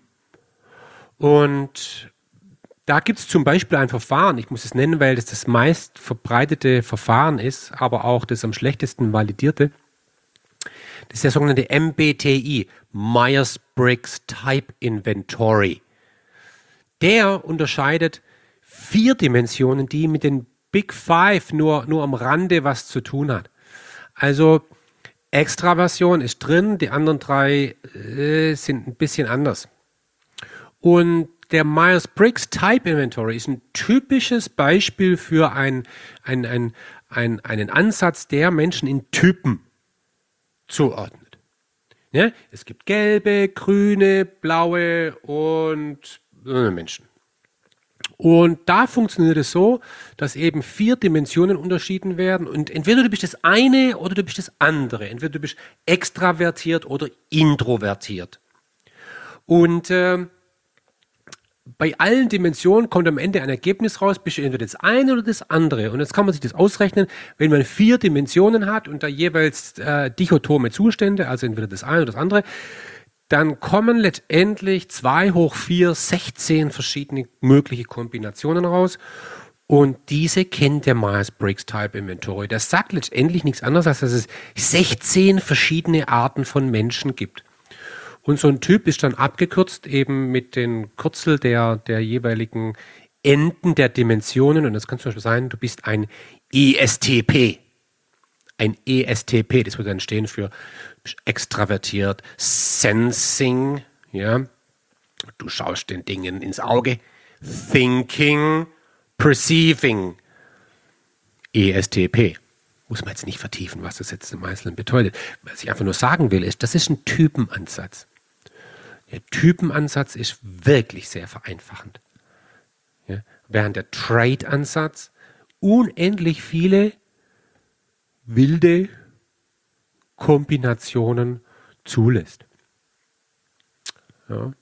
Und da gibt es zum Beispiel ein Verfahren, ich muss es nennen, weil das das meist verbreitete Verfahren ist, aber auch das am schlechtesten validierte. Das ist der sogenannte MBTI, Myers-Briggs Type Inventory. Der unterscheidet 4 Dimensionen, die mit den Big Five nur am Rande was zu tun hat. Also Extraversion ist drin, die anderen 3 sind ein bisschen anders. Und der Myers-Briggs Type Inventory ist ein typisches Beispiel für einen Ansatz, der Menschen in Typen zuordnet. Ja, es gibt gelbe, grüne, blaue und Menschen. Und da funktioniert es so, dass eben 4 Dimensionen unterschieden werden, und entweder du bist das eine oder du bist das andere. Entweder du bist extravertiert oder introvertiert. Und bei allen Dimensionen kommt am Ende ein Ergebnis raus, bist du entweder das eine oder das andere. Und jetzt kann man sich das ausrechnen, wenn man 4 Dimensionen hat und da jeweils dichotome Zustände, also entweder das eine oder das andere, dann kommen letztendlich 2 hoch 4, 16 verschiedene mögliche Kombinationen raus. Und diese kennt der Myers-Briggs Type Inventory. Das sagt letztendlich nichts anderes, als dass es 16 verschiedene Arten von Menschen gibt. Und so ein Typ ist dann abgekürzt eben mit den Kürzel der jeweiligen Enden der Dimensionen. Und das kann zum Beispiel sein, du bist ein ESTP. Ein ESTP, das würde dann stehen für extravertiert, Sensing, ja. Du schaust den Dingen ins Auge. Thinking, Perceiving. ESTP. Muss man jetzt nicht vertiefen, was das jetzt im Einzelnen bedeutet. Was ich einfach nur sagen will, ist, das ist ein Typenansatz. Der Typenansatz ist wirklich sehr vereinfachend. Ja? Während der Trait-Ansatz unendlich viele wilde Kombinationen zulässt. Ja.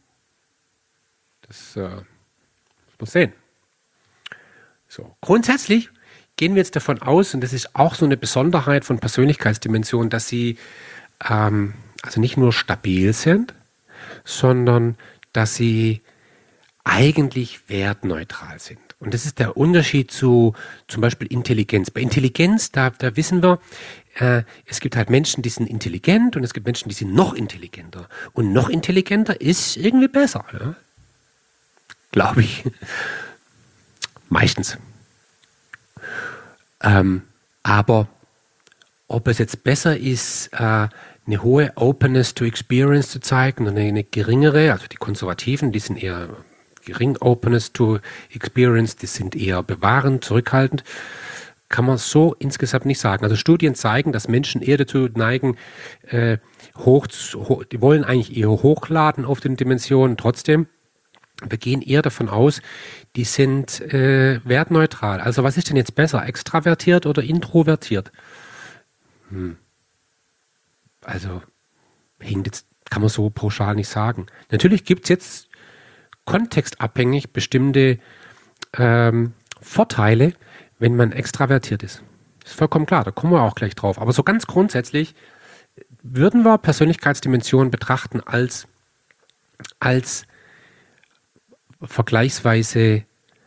Das muss man sehen. So, grundsätzlich gehen wir jetzt davon aus, und das ist auch so eine Besonderheit von Persönlichkeitsdimensionen, dass sie also nicht nur stabil sind, sondern dass sie eigentlich wertneutral sind. Und das ist der Unterschied zu zum Beispiel Intelligenz. Bei Intelligenz, da wissen wir, es gibt halt Menschen, die sind intelligent, und es gibt Menschen, die sind noch intelligenter. Und noch intelligenter ist irgendwie besser. Ja? glaube ich. Meistens. Aber ob es jetzt besser ist, eine hohe Openness to Experience zu zeigen und eine geringere, also die Konservativen, die sind eher gering Openness to Experience, die sind eher bewahrend, zurückhaltend, kann man so insgesamt nicht sagen. Also Studien zeigen, dass Menschen eher dazu neigen, die wollen eigentlich eher hochladen auf den Dimensionen. Trotzdem, wir gehen eher davon aus, die sind wertneutral. Also was ist denn jetzt besser, extravertiert oder introvertiert? Also kann man so pauschal nicht sagen. Natürlich gibt es jetzt kontextabhängig bestimmte Vorteile, wenn man extravertiert ist. Das ist vollkommen klar, da kommen wir auch gleich drauf. Aber so ganz grundsätzlich würden wir Persönlichkeitsdimensionen betrachten als vergleichsweise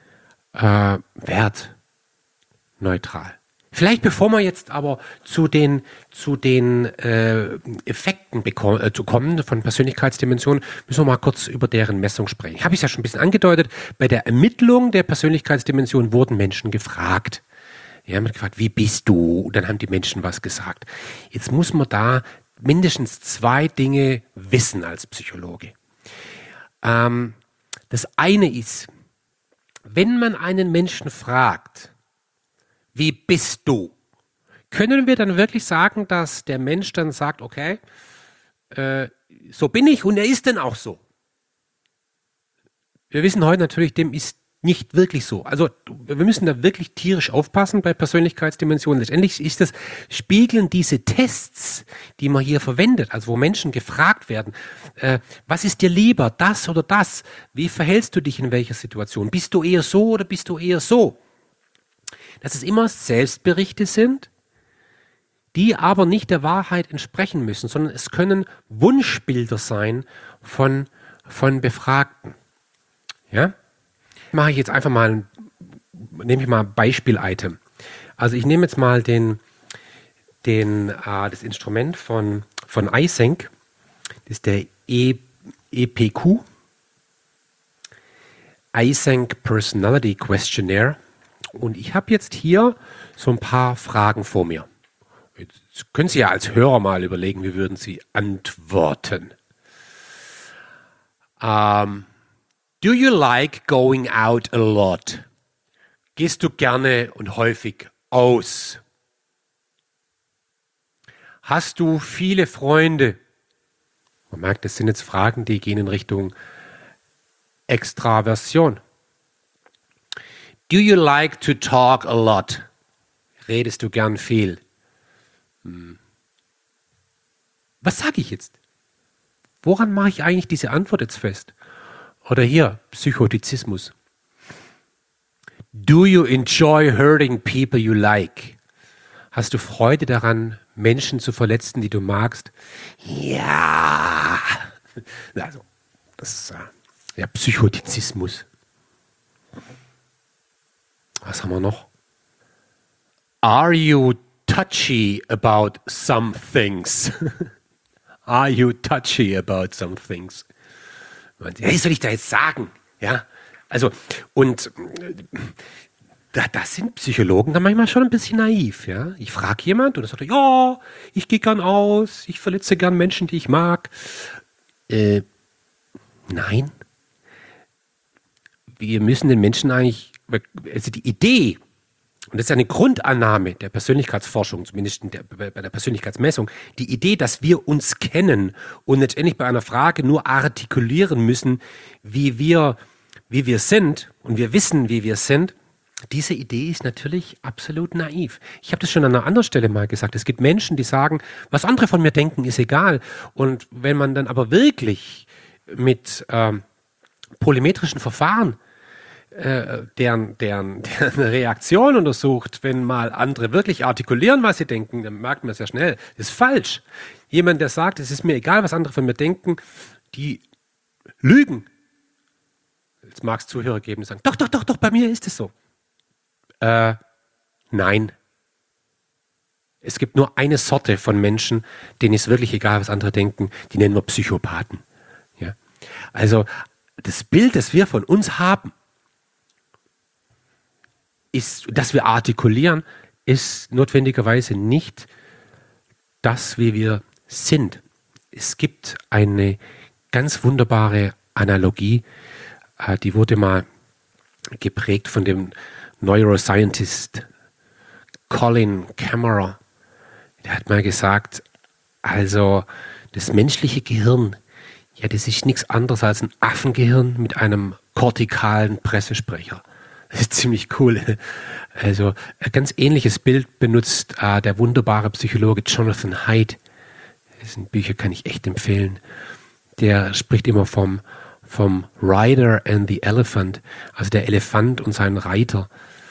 wertneutral. Vielleicht bevor wir jetzt aber zu den Effekten zu kommen von Persönlichkeitsdimensionen, müssen wir mal kurz über deren Messung sprechen. Habe ich ja schon ein bisschen angedeutet. Bei der Ermittlung der Persönlichkeitsdimension wurden Menschen gefragt. Die haben gefragt, wie bist du? Und dann haben die Menschen was gesagt. Jetzt muss man da mindestens 2 Dinge wissen als Psychologe. Das eine ist, wenn man einen Menschen fragt, wie bist du? Können wir dann wirklich sagen, dass der Mensch dann sagt, okay, so bin ich und er ist dann auch so? Wir wissen heute natürlich, dem ist nicht wirklich so. Also wir müssen da wirklich tierisch aufpassen bei Persönlichkeitsdimensionen. Letztendlich spiegeln diese Tests, die man hier verwendet, also wo Menschen gefragt werden, was ist dir lieber, das oder das? Wie verhältst du dich in welcher Situation? Bist du eher so oder bist du eher so? Dass es immer Selbstberichte sind, die aber nicht der Wahrheit entsprechen müssen, sondern es können Wunschbilder sein von Befragten. Ja? Nehme ich mal ein Beispiel-Item. Also ich nehme jetzt mal das Instrument von Eysenck, das ist der EPQ, Eysenck Personality Questionnaire. Und ich habe jetzt hier so ein paar Fragen vor mir. Jetzt können Sie ja als Hörer mal überlegen, wie würden Sie antworten. Do you like going out a lot? Gehst du gerne und häufig aus? Hast du viele Freunde? Man merkt, das sind jetzt Fragen, die gehen in Richtung Extraversion. Do you like to talk a lot? Redest du gern viel? Was sage ich jetzt? Woran mache ich eigentlich diese Antwort jetzt fest? Oder hier, Psychotizismus. Do you enjoy hurting people you like? Hast du Freude daran, Menschen zu verletzen, die du magst? Ja. Also, das ist ja Psychotizismus. Was haben wir noch? Are you touchy about some things? Are you touchy about some things? Was soll ich da jetzt sagen? Ja, also, und da sind Psychologen dann manchmal schon ein bisschen naiv. Ja? Ich frage jemand und er sagt, ja, ich gehe gern aus, ich verletze gern Menschen, die ich mag. Nein. Wir müssen den Menschen eigentlich, also die Idee, und das ist eine Grundannahme der Persönlichkeitsforschung, zumindest bei der Persönlichkeitsmessung, die Idee, dass wir uns kennen und letztendlich bei einer Frage nur artikulieren müssen, wie wir sind und wir wissen, wie wir sind, diese Idee ist natürlich absolut naiv. Ich habe das schon an einer anderen Stelle mal gesagt. Es gibt Menschen, die sagen, was andere von mir denken, ist egal. Und wenn man dann aber wirklich mit polymetrischen Verfahren deren Reaktion untersucht, wenn mal andere wirklich artikulieren, was sie denken, dann merkt man sehr schnell, das ist falsch. Jemand, der sagt, es ist mir egal, was andere von mir denken, die lügen. Jetzt mag es Zuhörer geben, die sagen, doch, bei mir ist es so. Nein. Es gibt nur eine Sorte von Menschen, denen ist wirklich egal, was andere denken, die nennen wir Psychopathen. Ja? Also das Bild, das wir von uns haben, ist, dass wir artikulieren, ist notwendigerweise nicht das, wie wir sind. Es gibt eine ganz wunderbare Analogie, die wurde mal geprägt von dem Neuroscientist Colin Cameron. Der hat mal gesagt, also das menschliche Gehirn, ja, das ist nichts anderes als ein Affengehirn mit einem kortikalen Pressesprecher. Das ist ziemlich cool. Also ein ganz ähnliches Bild benutzt der wunderbare Psychologe Jonathan Haidt. Dessen Bücher kann ich echt empfehlen. Der spricht immer vom Rider and the Elephant, also der Elefant und sein Reiter.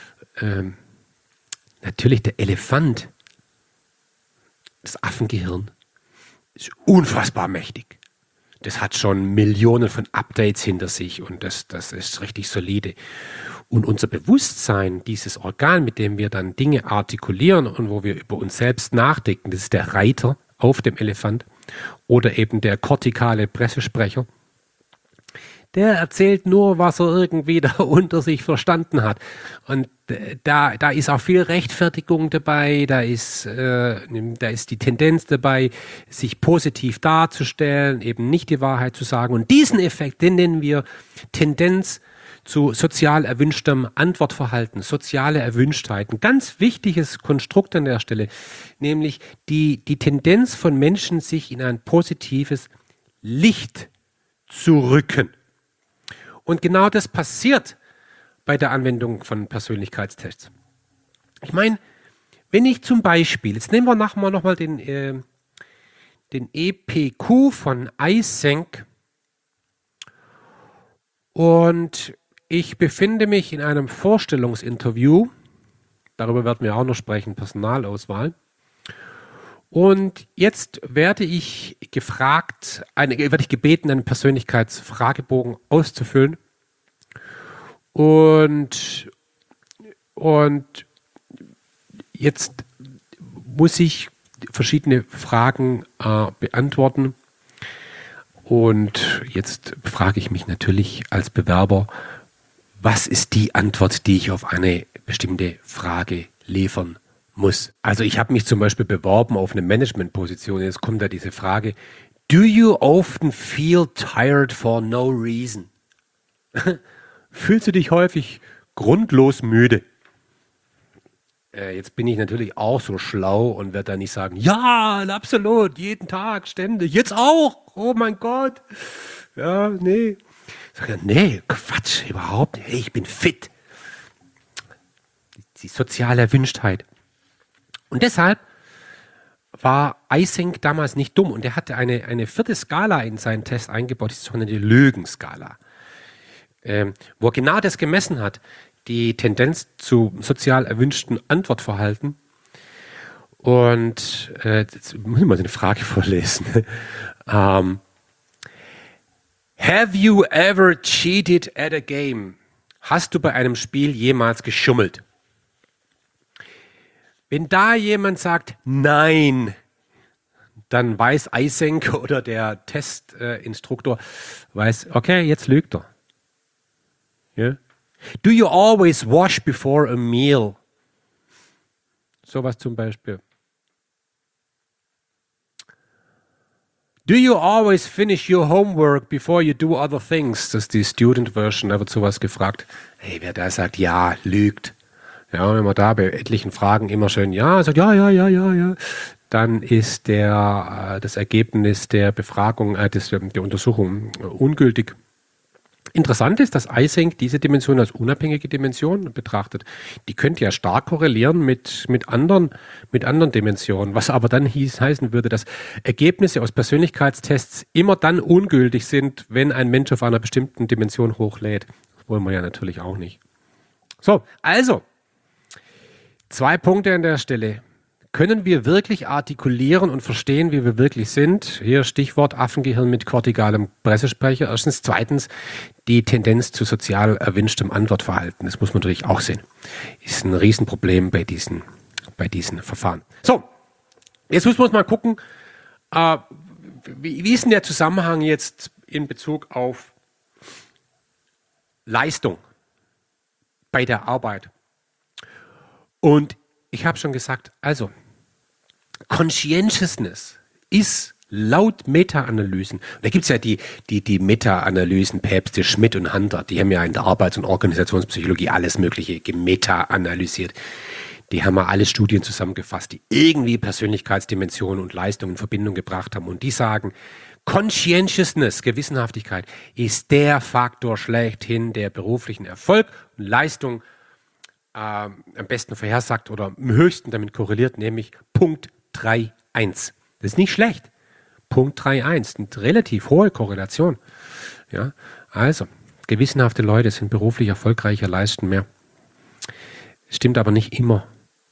Natürlich der Elefant, das Affengehirn, ist unfassbar mächtig. Das hat schon Millionen von Updates hinter sich und das ist richtig solide. Und unser Bewusstsein, dieses Organ, mit dem wir dann Dinge artikulieren und wo wir über uns selbst nachdenken, das ist der Reiter auf dem Elefant oder eben der kortikale Pressesprecher. Der erzählt nur, was er irgendwie da unter sich verstanden hat. Und da ist auch viel Rechtfertigung dabei, da ist die Tendenz dabei, sich positiv darzustellen, eben nicht die Wahrheit zu sagen. Und diesen Effekt, den nennen wir Tendenz zu sozial erwünschtem Antwortverhalten, soziale Erwünschtheit. Ein ganz wichtiges Konstrukt an der Stelle, nämlich die Tendenz von Menschen, sich in ein positives Licht zu rücken. Und genau das passiert bei der Anwendung von Persönlichkeitstests. Ich meine, wenn ich zum Beispiel, jetzt nehmen wir nochmal den EPQ von Eysenck und ich befinde mich in einem Vorstellungsinterview, darüber werden wir auch noch sprechen, Personalauswahl. Und jetzt werde ich gebeten, einen Persönlichkeitsfragebogen auszufüllen. Und jetzt muss ich verschiedene Fragen beantworten. Und jetzt frage ich mich natürlich als Bewerber, was ist die Antwort, die ich auf eine bestimmte Frage liefern muss? Also ich habe mich zum Beispiel beworben auf eine Managementposition. Jetzt kommt da diese Frage, do you often feel tired for no reason? Fühlst du dich häufig grundlos müde? Jetzt bin ich natürlich auch so schlau und werde da nicht sagen, ja, absolut, jeden Tag, ständig, jetzt auch, oh mein Gott. Ja, nee. Sag ja, nee, Quatsch, überhaupt nicht. Hey, ich bin fit. Die soziale Erwünschtheit. Und deshalb war Eysenck damals nicht dumm und er hatte eine vierte Skala in seinen Test eingebaut, die sogenannte Lügenskala, wo er genau das gemessen hat, die Tendenz zu sozial erwünschten Antwortverhalten. Und jetzt muss ich mal eine Frage vorlesen. Have you ever cheated at a game? Hast du bei einem Spiel jemals geschummelt? Wenn da jemand sagt, nein, dann weiß Eysenck oder der Testinstruktor, weiß, okay, jetzt lügt er. Yeah? Do you always wash before a meal? Sowas zum Beispiel. Do you always finish your homework before you do other things? Das ist die Student Version, da wird sowas gefragt. Hey, wer da sagt, ja, lügt. Ja, wenn man da bei etlichen Fragen immer schön ja sagt, ja, dann ist das Ergebnis der Befragung, der Untersuchung ungültig. Interessant ist, dass Eysenck diese Dimension als unabhängige Dimension betrachtet. Die könnte ja stark korrelieren mit anderen Dimensionen, was aber dann heißen würde, dass Ergebnisse aus Persönlichkeitstests immer dann ungültig sind, wenn ein Mensch auf einer bestimmten Dimension hochlädt. Das wollen wir ja natürlich auch nicht. So, also, 2 Punkte an der Stelle. Können wir wirklich artikulieren und verstehen, wie wir wirklich sind? Hier Stichwort Affengehirn mit kortikalem Pressesprecher. Erstens. Zweitens, die Tendenz zu sozial erwünschtem Antwortverhalten. Das muss man natürlich auch sehen. Ist ein Riesenproblem bei diesen Verfahren. So, jetzt müssen wir uns mal gucken, wie ist denn der Zusammenhang jetzt in Bezug auf Leistung bei der Arbeit. Und ich habe schon gesagt, also Conscientiousness ist laut Meta-Analysen, da gibt es ja die Meta-Analysen, Päpste, Schmidt und Hunter, die haben ja in der Arbeits- und Organisationspsychologie alles Mögliche gemeta-analysiert. Die haben mal alle Studien zusammengefasst, die irgendwie Persönlichkeitsdimensionen und Leistungen in Verbindung gebracht haben. Und die sagen, Conscientiousness, Gewissenhaftigkeit, ist der Faktor schlechthin, der beruflichen Erfolg und Leistung am besten vorhersagt oder am höchsten damit korreliert, nämlich Punkt 3.1. Das ist nicht schlecht. Punkt 3.1, eine relativ hohe Korrelation. Ja, also, gewissenhafte Leute sind beruflich erfolgreicher, leisten mehr. Stimmt aber nicht immer.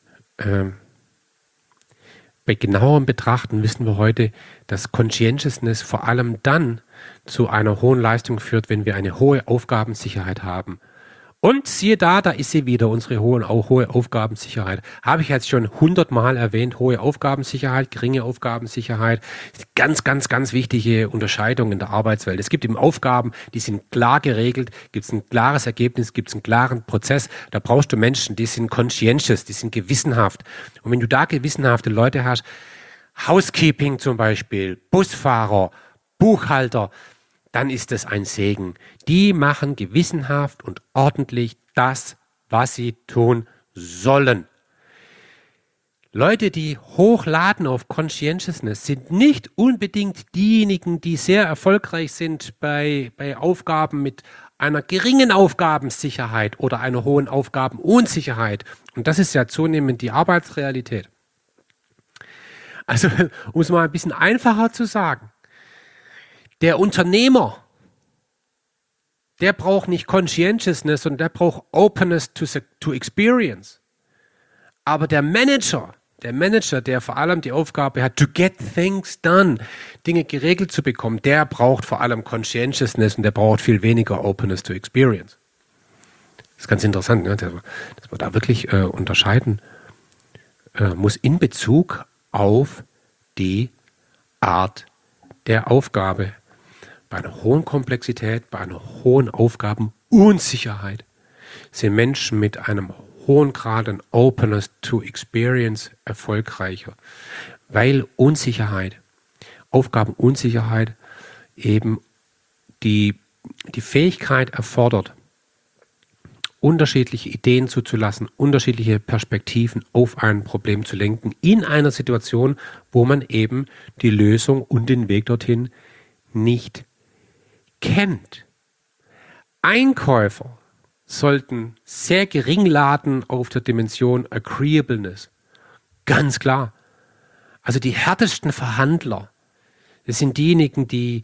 Bei genauerem Betrachten wissen wir heute, dass Conscientiousness vor allem dann zu einer hohen Leistung führt, wenn wir eine hohe Aufgabensicherheit haben. Und siehe da ist sie wieder, unsere hohe Aufgabensicherheit. Habe ich jetzt schon 100-mal erwähnt, hohe Aufgabensicherheit, geringe Aufgabensicherheit. Ganz, ganz, ganz wichtige Unterscheidung in der Arbeitswelt. Es gibt eben Aufgaben, die sind klar geregelt, gibt es ein klares Ergebnis, gibt es einen klaren Prozess. Da brauchst du Menschen, die sind conscientious, die sind gewissenhaft. Und wenn du da gewissenhafte Leute hast, Housekeeping zum Beispiel, Busfahrer, Buchhalter, dann ist es ein Segen. Die machen gewissenhaft und ordentlich das, was sie tun sollen. Leute, die hochladen auf Conscientiousness, sind nicht unbedingt diejenigen, die sehr erfolgreich sind bei Aufgaben mit einer geringen Aufgabensicherheit oder einer hohen Aufgabenunsicherheit. Und das ist ja zunehmend die Arbeitsrealität. Also, um es mal ein bisschen einfacher zu sagen, der Unternehmer, der braucht nicht Conscientiousness, sondern der braucht Openness to Experience. Aber der Manager, der vor allem die Aufgabe hat, to get things done, Dinge geregelt zu bekommen, der braucht vor allem Conscientiousness und der braucht viel weniger Openness to Experience. Das ist ganz interessant, ne? Dass man da wirklich unterscheiden muss in Bezug auf die Art der Aufgabe. Bei einer hohen Komplexität, bei einer hohen Aufgabenunsicherheit sind Menschen mit einem hohen Grad an Openness to Experience erfolgreicher, weil Aufgabenunsicherheit eben die Fähigkeit erfordert, unterschiedliche Ideen zuzulassen, unterschiedliche Perspektiven auf ein Problem zu lenken, in einer Situation, wo man eben die Lösung und den Weg dorthin nicht kennt. Einkäufer sollten sehr gering laden auf der Dimension Agreeableness. Ganz klar. Also die härtesten Verhandler, das sind diejenigen, die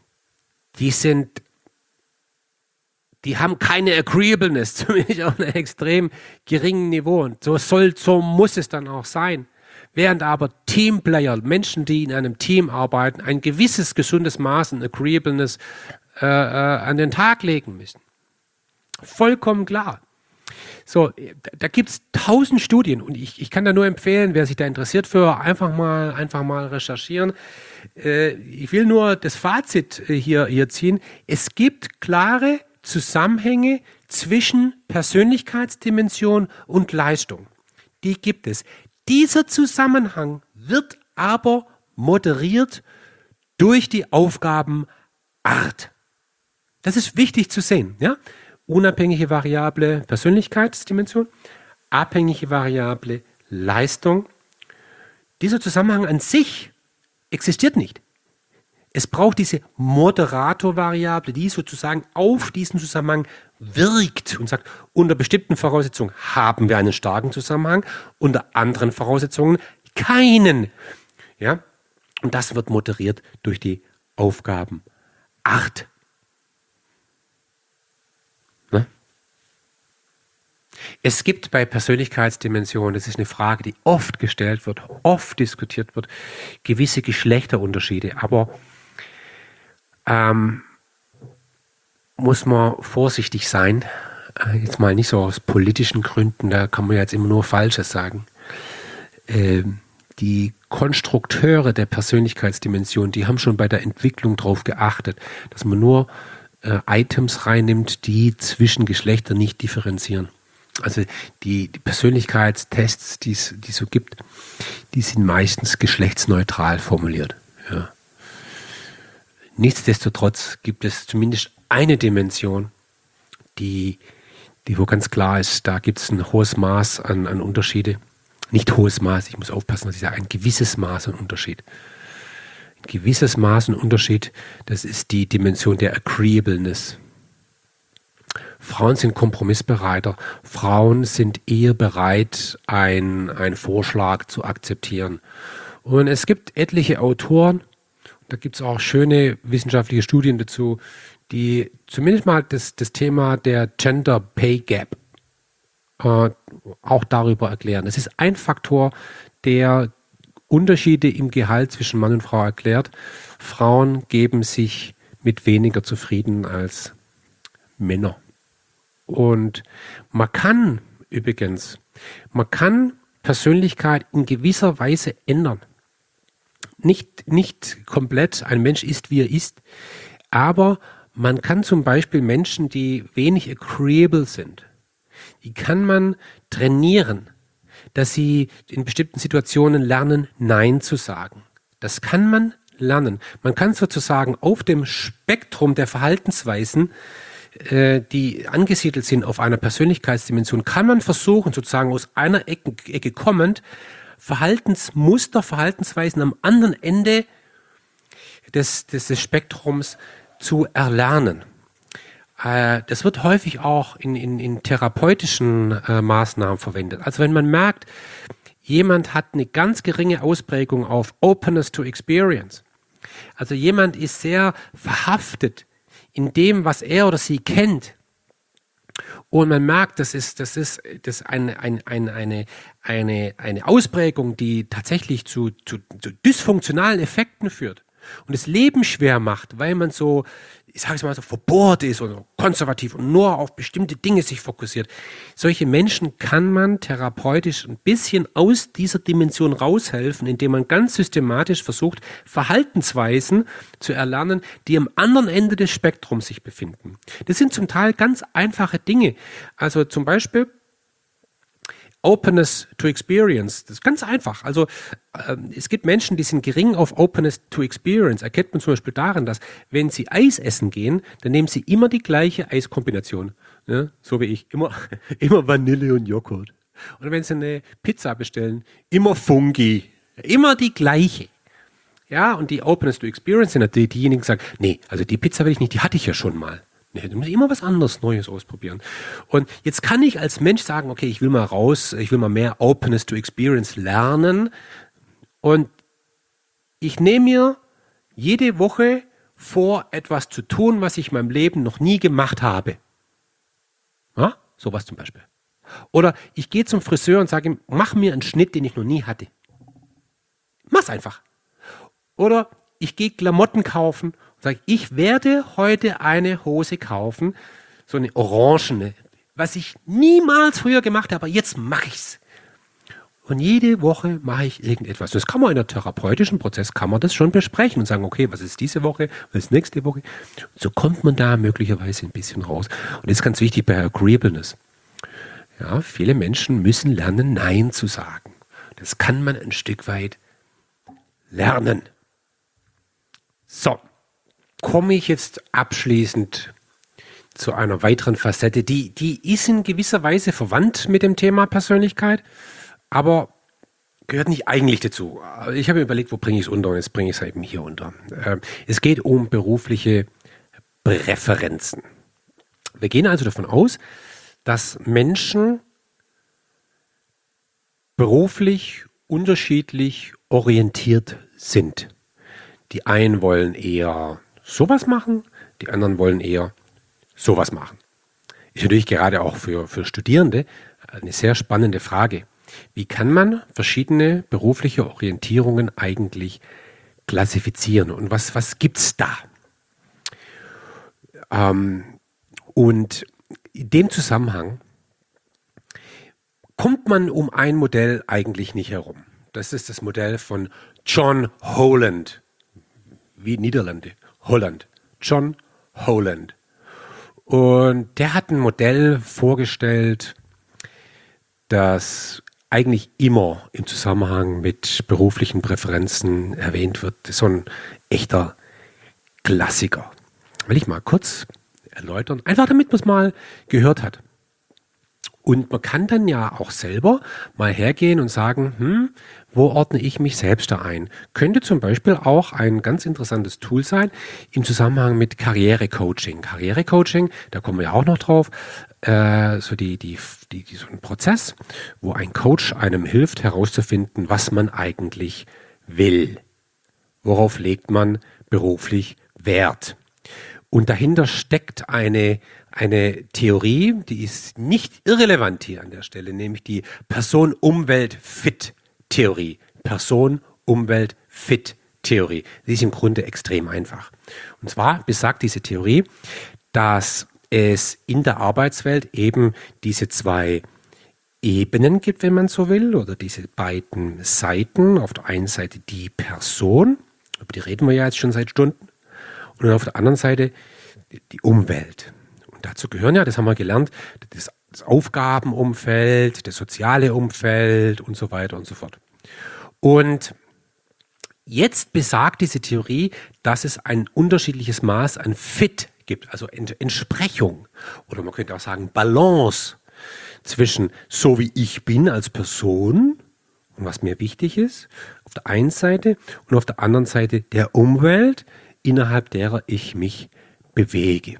haben keine Agreeableness, zumindest auf einem extrem geringen Niveau. Und so muss es dann auch sein. Während aber Teamplayer, Menschen, die in einem Team arbeiten, ein gewisses gesundes Maß an Agreeableness an den Tag legen müssen. Vollkommen klar. So, da gibt es 1000 Studien und ich kann da nur empfehlen, wer sich da interessiert für, einfach mal recherchieren. Ich will nur das Fazit hier ziehen. Es gibt klare Zusammenhänge zwischen Persönlichkeitsdimension und Leistung. Die gibt es. Dieser Zusammenhang wird aber moderiert durch die Aufgabenart. Das ist wichtig zu sehen. Ja? Unabhängige Variable Persönlichkeitsdimension, abhängige Variable Leistung. Dieser Zusammenhang an sich existiert nicht. Es braucht diese Moderatorvariable, die sozusagen auf diesen Zusammenhang wirkt und sagt, unter bestimmten Voraussetzungen haben wir einen starken Zusammenhang, unter anderen Voraussetzungen keinen. Ja? Und das wird moderiert durch die Aufgabenart. Ne? Es gibt bei Persönlichkeitsdimensionen, das ist eine Frage, die oft gestellt wird, oft diskutiert wird, gewisse Geschlechterunterschiede, aber muss man vorsichtig sein, jetzt mal nicht so aus politischen Gründen, da kann man ja jetzt immer nur Falsches sagen. Die Konstrukteure der Persönlichkeitsdimension, die haben schon bei der Entwicklung darauf geachtet, dass man nur Items reinnimmt, die zwischen Geschlechtern nicht differenzieren. Also die Persönlichkeitstests, die es so gibt, die sind meistens geschlechtsneutral formuliert. Ja. Nichtsdestotrotz gibt es zumindest eine Dimension, wo ganz klar ist, da gibt es ein hohes Maß an Unterschiede. Nicht hohes Maß, ich muss aufpassen, was ich sage, ein gewisses Maß an Unterschied. Ein gewisses Maß an Unterschied, das ist die Dimension der Agreeableness. Frauen sind kompromissbereiter. Frauen sind eher bereit, einen Vorschlag zu akzeptieren. Und es gibt etliche Autoren, da gibt es auch schöne wissenschaftliche Studien dazu, die zumindest mal das Thema der Gender Pay Gap auch darüber erklären. Es ist ein Faktor, der Unterschiede im Gehalt zwischen Mann und Frau erklärt. Frauen geben sich mit weniger zufrieden als Männer. Und man kann Persönlichkeit in gewisser Weise ändern. Nicht komplett, ein Mensch ist, wie er ist, aber man kann zum Beispiel Menschen, die wenig agreeable sind, die kann man trainieren, dass sie in bestimmten Situationen lernen, Nein zu sagen. Das kann man lernen. Man kann sozusagen auf dem Spektrum der Verhaltensweisen, die angesiedelt sind auf einer Persönlichkeitsdimension, kann man versuchen, sozusagen aus einer Ecke kommend, Verhaltensmuster, Verhaltensweisen am anderen Ende des Spektrums zu erlernen. Das wird häufig auch in therapeutischen Maßnahmen verwendet. Also wenn man merkt, jemand hat eine ganz geringe Ausprägung auf Openness to Experience. Also jemand ist sehr verhaftet in dem, was er oder sie kennt. Und man merkt, das ist eine Ausprägung, die tatsächlich zu dysfunktionalen Effekten führt und das Leben schwer macht, weil man so, ich sage es mal so, verbohrt ist oder konservativ und nur auf bestimmte Dinge sich fokussiert. Solche Menschen kann man therapeutisch ein bisschen aus dieser Dimension raushelfen, indem man ganz systematisch versucht, Verhaltensweisen zu erlernen, die am anderen Ende des Spektrums sich befinden. Das sind zum Teil ganz einfache Dinge. Also zum Beispiel Openness to Experience, das ist ganz einfach. Also es gibt Menschen, die sind gering auf Openness to Experience. Erkennt man zum Beispiel daran, dass wenn sie Eis essen gehen, dann nehmen sie immer die gleiche Eiskombination. Ja, so wie ich, immer Vanille und Joghurt. Und wenn sie eine Pizza bestellen, immer Fungi. Immer die gleiche. Ja, und die Openness to Experience sind natürlich diejenigen, die sagen, nee, also die Pizza will ich nicht, die hatte ich ja schon mal. Nee, du musst immer was anderes, Neues ausprobieren. Und jetzt kann ich als Mensch sagen, okay, ich will mal raus, ich will mal mehr Openness to Experience lernen. Und ich nehme mir jede Woche vor, etwas zu tun, was ich in meinem Leben noch nie gemacht habe. Ja, sowas zum Beispiel. Oder ich gehe zum Friseur und sage ihm, mach mir einen Schnitt, den ich noch nie hatte. Mach's einfach. Oder ich gehe Klamotten kaufen und sage, ich werde heute eine Hose kaufen, so eine orangene, was ich niemals früher gemacht habe, aber jetzt mache ich's. Und jede Woche mache ich irgendetwas. Das kann man in einem therapeutischen Prozess, kann man das schon besprechen und sagen, okay, was ist diese Woche, was ist nächste Woche? So kommt man da möglicherweise ein bisschen raus. Und das ist ganz wichtig bei Agreeableness. Ja, viele Menschen müssen lernen, Nein zu sagen. Das kann man ein Stück weit lernen. So, komme ich jetzt abschließend zu einer weiteren Facette, die ist in gewisser Weise verwandt mit dem Thema Persönlichkeit, aber gehört nicht eigentlich dazu. Ich habe mir überlegt, wo bringe ich es unter, und jetzt bringe ich es eben hier unter. Es geht um berufliche Präferenzen. Wir gehen also davon aus, dass Menschen beruflich unterschiedlich orientiert sind. Die einen wollen eher sowas machen, die anderen wollen eher sowas machen. Ist natürlich gerade auch für Studierende eine sehr spannende Frage. Wie kann man verschiedene berufliche Orientierungen eigentlich klassifizieren und was gibt es da? Und in dem Zusammenhang kommt man um ein Modell eigentlich nicht herum. Das ist das Modell von John Holland, wie Niederlande, Holland. John Holland. Und der hat ein Modell vorgestellt, das eigentlich immer im Zusammenhang mit beruflichen Präferenzen erwähnt wird. Das ist so ein echter Klassiker. Will ich mal kurz erläutern, einfach damit man es mal gehört hat. Und man kann dann ja auch selber mal hergehen und sagen, wo ordne ich mich selbst da ein? Könnte zum Beispiel auch ein ganz interessantes Tool sein im Zusammenhang mit Karrierecoaching. Karrierecoaching, da kommen wir ja auch noch drauf, so ein Prozess, wo ein Coach einem hilft herauszufinden, was man eigentlich will. Worauf legt man beruflich Wert? Und dahinter steckt eine Theorie, die ist nicht irrelevant hier an der Stelle, nämlich die Person-Umwelt-Fit-Theorie. Person-Umwelt-Fit-Theorie. Die ist im Grunde extrem einfach. Und zwar besagt diese Theorie, dass es in der Arbeitswelt eben diese zwei Ebenen gibt, wenn man so will, oder diese beiden Seiten. Auf der einen Seite die Person, über die reden wir ja jetzt schon seit Stunden, und auf der anderen Seite die Umwelt. Und dazu gehören ja, das haben wir gelernt, das Aufgabenumfeld, das soziale Umfeld und so weiter und so fort. Und jetzt besagt diese Theorie, dass es ein unterschiedliches Maß an Fit gibt, also Entsprechung, oder man könnte auch sagen Balance zwischen so wie ich bin als Person und was mir wichtig ist, auf der einen Seite, und auf der anderen Seite der Umwelt, innerhalb derer ich mich bewege.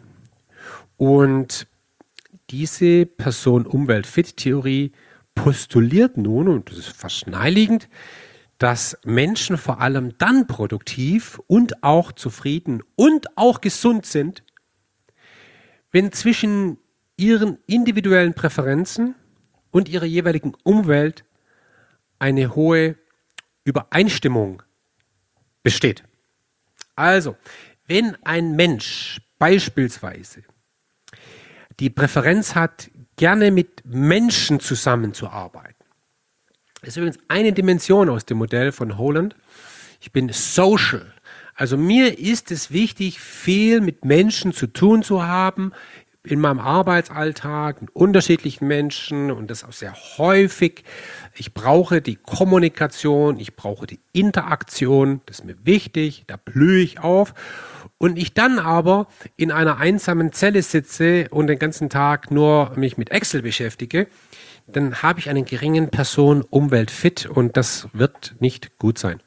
Und diese Person-Umwelt-Fit-Theorie postuliert nun, und das ist fast naheliegend, dass Menschen vor allem dann produktiv und auch zufrieden und auch gesund sind, wenn zwischen ihren individuellen Präferenzen und ihrer jeweiligen Umwelt eine hohe Übereinstimmung besteht. Also, wenn ein Mensch beispielsweise die Präferenz hat, gerne mit Menschen zusammenzuarbeiten, das ist übrigens eine Dimension aus dem Modell von Holland. Ich bin social. Also mir ist es wichtig, viel mit Menschen zu tun zu haben in meinem Arbeitsalltag, mit unterschiedlichen Menschen, und das auch sehr häufig. Ich brauche die Kommunikation, ich brauche die Interaktion, das ist mir wichtig, da blühe ich auf. Und ich dann aber in einer einsamen Zelle sitze und den ganzen Tag nur mich mit Excel beschäftige, dann habe ich einen geringen Person-Umwelt-Fit, und das wird nicht gut sein.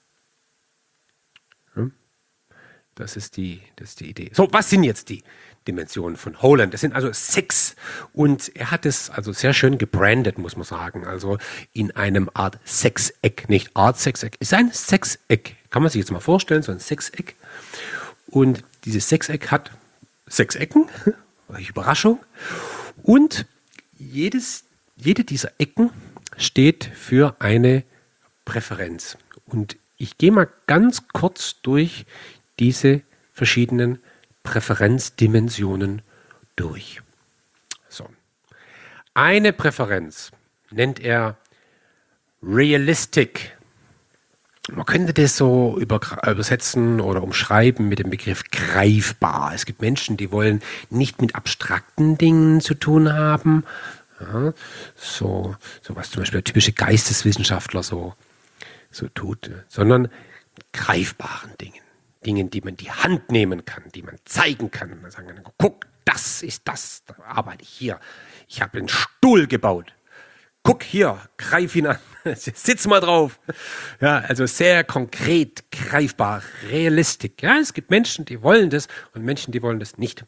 Das ist die Idee. So, was sind jetzt die Dimensionen von Holland? Das sind also 6, und er hat es also sehr schön gebrandet, muss man sagen. Also in einem Art Sechseck, nicht Art Sechseck, ist ein Sechseck. Kann man sich jetzt mal vorstellen, so ein Sechseck. Und dieses Sechseck hat 6 Ecken, Überraschung. Und jede dieser Ecken steht für eine Präferenz. Und ich gehe mal ganz kurz durch diese verschiedenen Präferenzdimensionen durch. So. Eine Präferenz nennt er Realistic. Man könnte das so übersetzen oder umschreiben mit dem Begriff greifbar. Es gibt Menschen, die wollen nicht mit abstrakten Dingen zu tun haben. Ja, so was zum Beispiel der typische Geisteswissenschaftler so tut, sondern greifbaren Dingen. Dingen, die man in die Hand nehmen kann, die man zeigen kann. Man sagen kann, guck, das ist das, da arbeite ich hier. Ich habe einen Stuhl gebaut. Guck hier, greif ihn an, sitz mal drauf. Ja, also sehr konkret, greifbar, realistisch. Ja, es gibt Menschen, die wollen das, und Menschen, die wollen das nicht.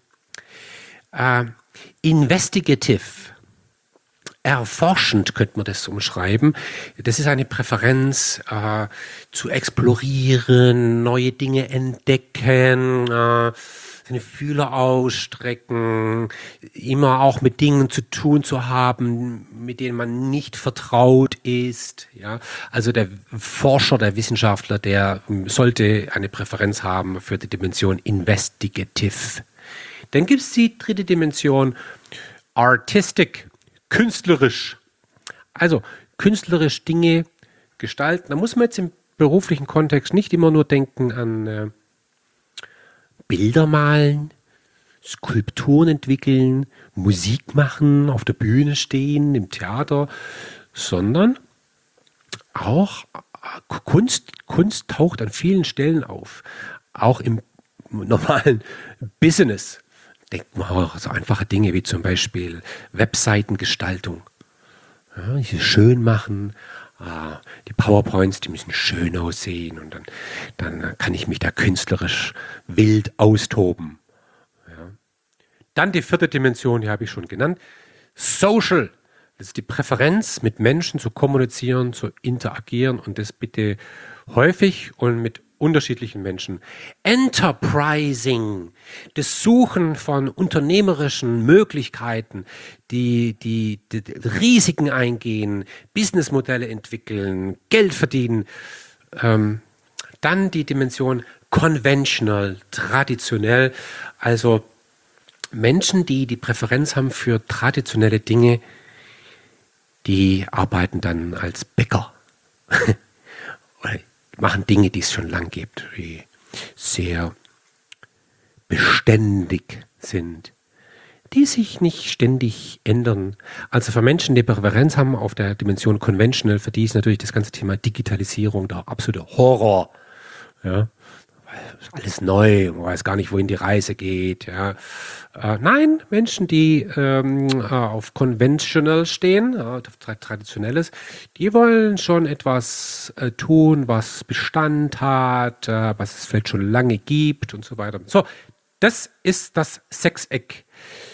Investigative. Erforschend könnte man das umschreiben. Das ist eine Präferenz, zu explorieren, neue Dinge entdecken, seine Fühler ausstrecken, immer auch mit Dingen zu tun zu haben, mit denen man nicht vertraut ist. Ja? Also der Forscher, der Wissenschaftler, der sollte eine Präferenz haben für die Dimension Investigative. Dann gibt es die dritte Dimension, Artistic. Künstlerisch. Also künstlerisch Dinge gestalten. Da muss man jetzt im beruflichen Kontext nicht immer nur denken an Bilder malen, Skulpturen entwickeln, Musik machen, auf der Bühne stehen, im Theater, sondern auch Kunst taucht an vielen Stellen auf, auch im normalen Business. Denkt man auch so einfache Dinge wie zum Beispiel Webseitengestaltung. Ja, die schön machen, die PowerPoints, die müssen schön aussehen und dann kann ich mich da künstlerisch wild austoben. Ja. Dann die vierte Dimension, die habe ich schon genannt, Social. Das ist die Präferenz, mit Menschen zu kommunizieren, zu interagieren und das bitte häufig und mit unterschiedlichen Menschen. Enterprising, das Suchen von unternehmerischen Möglichkeiten, die Risiken eingehen, Businessmodelle entwickeln, Geld verdienen. Dann die Dimension conventional, traditionell, also Menschen, die die Präferenz haben für traditionelle Dinge, die arbeiten dann als Bäcker oder machen Dinge, die es schon lang gibt, die sehr beständig sind, die sich nicht ständig ändern. Also für Menschen, die Präferenz haben auf der Dimension conventional, für die ist natürlich das ganze Thema Digitalisierung der absolute Horror. Ja. Alles neu, man weiß gar nicht, wohin die Reise geht. Ja. Nein, Menschen, die auf Conventional stehen, auf Traditionelles, die wollen schon etwas tun, was Bestand hat, was es vielleicht schon lange gibt und so weiter. So, das ist das Sechseck,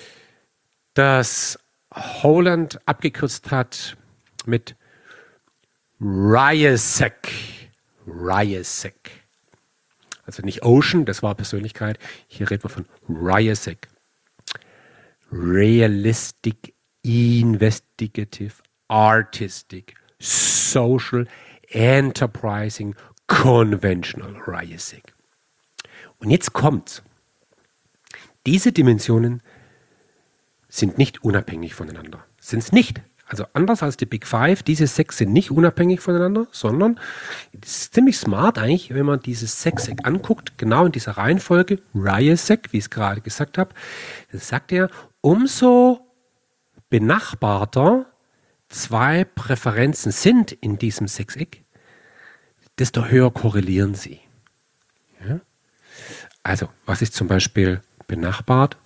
das Howland abgekürzt hat mit RIASEC. RIASEC. Also nicht Ocean, das war Persönlichkeit. Hier reden wir von RIASEC. Realistic, Investigative, Artistic, Social, Enterprising, Conventional, RIASEC. Und jetzt kommt's. Diese Dimensionen sind nicht unabhängig voneinander. Sind es nicht. Also anders als die Big Five, diese 6 sind nicht unabhängig voneinander, sondern es ist ziemlich smart eigentlich, wenn man dieses Sechseck anguckt, genau in dieser Reihenfolge, RIASEC, wie ich es gerade gesagt habe, das sagt er, umso benachbarter 2 Präferenzen sind in diesem Sechseck, desto höher korrelieren sie. Ja? Also, was ist zum Beispiel benachbart?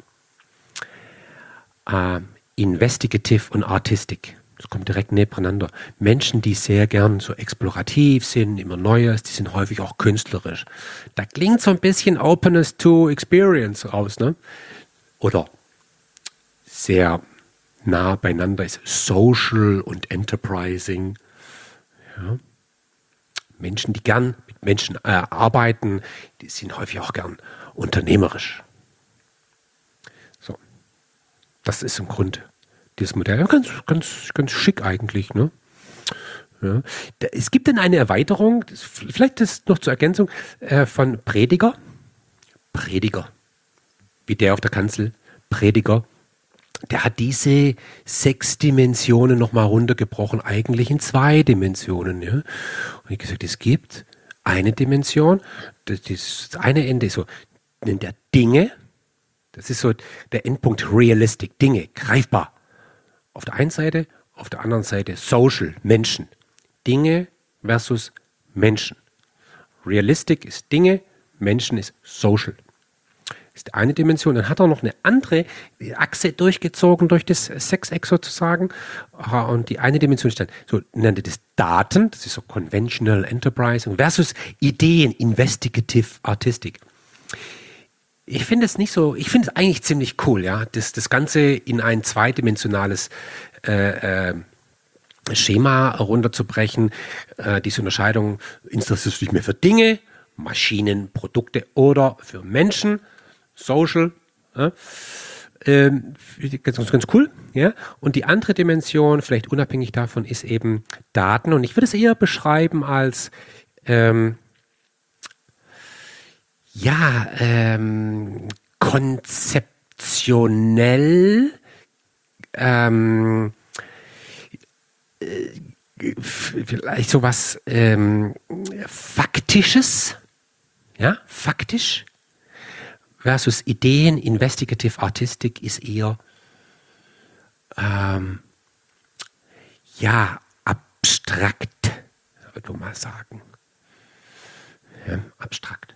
Investigative und Artistic. Das kommt direkt nebeneinander. Menschen, die sehr gern so explorativ sind, immer Neues, die sind häufig auch künstlerisch. Da klingt so ein bisschen Openness to Experience raus, ne? Oder sehr nah beieinander ist Social und Enterprising. Ja. Menschen, die gern mit Menschen arbeiten, die sind häufig auch gern unternehmerisch. So. Das ist im Grunde dieses Modell. Ja, ganz schick eigentlich. Ne? Ja. Es gibt dann eine Erweiterung, vielleicht das noch zur Ergänzung, von Prediger. Prediger. Wie der auf der Kanzel. Prediger. Der hat diese 6 Dimensionen nochmal runtergebrochen, eigentlich in 2 Dimensionen. Ja? Und ich gesagt, es gibt eine Dimension, das eine Ende ist so, nennt er Dinge. Das ist so der Endpunkt Realistic, Dinge, greifbar. Auf der einen Seite, auf der anderen Seite Social, Menschen. Dinge versus Menschen. Realistic ist Dinge, Menschen ist Social. Das ist eine Dimension. Dann hat er noch eine andere Achse durchgezogen durch das Sechseck sozusagen. Und die eine Dimension ist dann, so nennt er das Daten, das ist so Conventional Enterprise versus Ideen, Investigative, Artistic. Ich finde es nicht so, ich finde es eigentlich ziemlich cool, ja, das Ganze in ein zweidimensionales Schema runterzubrechen. Diese Unterscheidung, interessierst du dich mehr für Dinge, Maschinen, Produkte oder für Menschen, Social, ganz cool, ja. Und die andere Dimension, vielleicht unabhängig davon, ist eben Daten. Und ich würde es eher beschreiben als konzeptionell, vielleicht sowas Faktisches, ja, faktisch, versus Ideen, Investigative Artistic ist eher abstrakt, würde man mal sagen. Ja, abstrakt.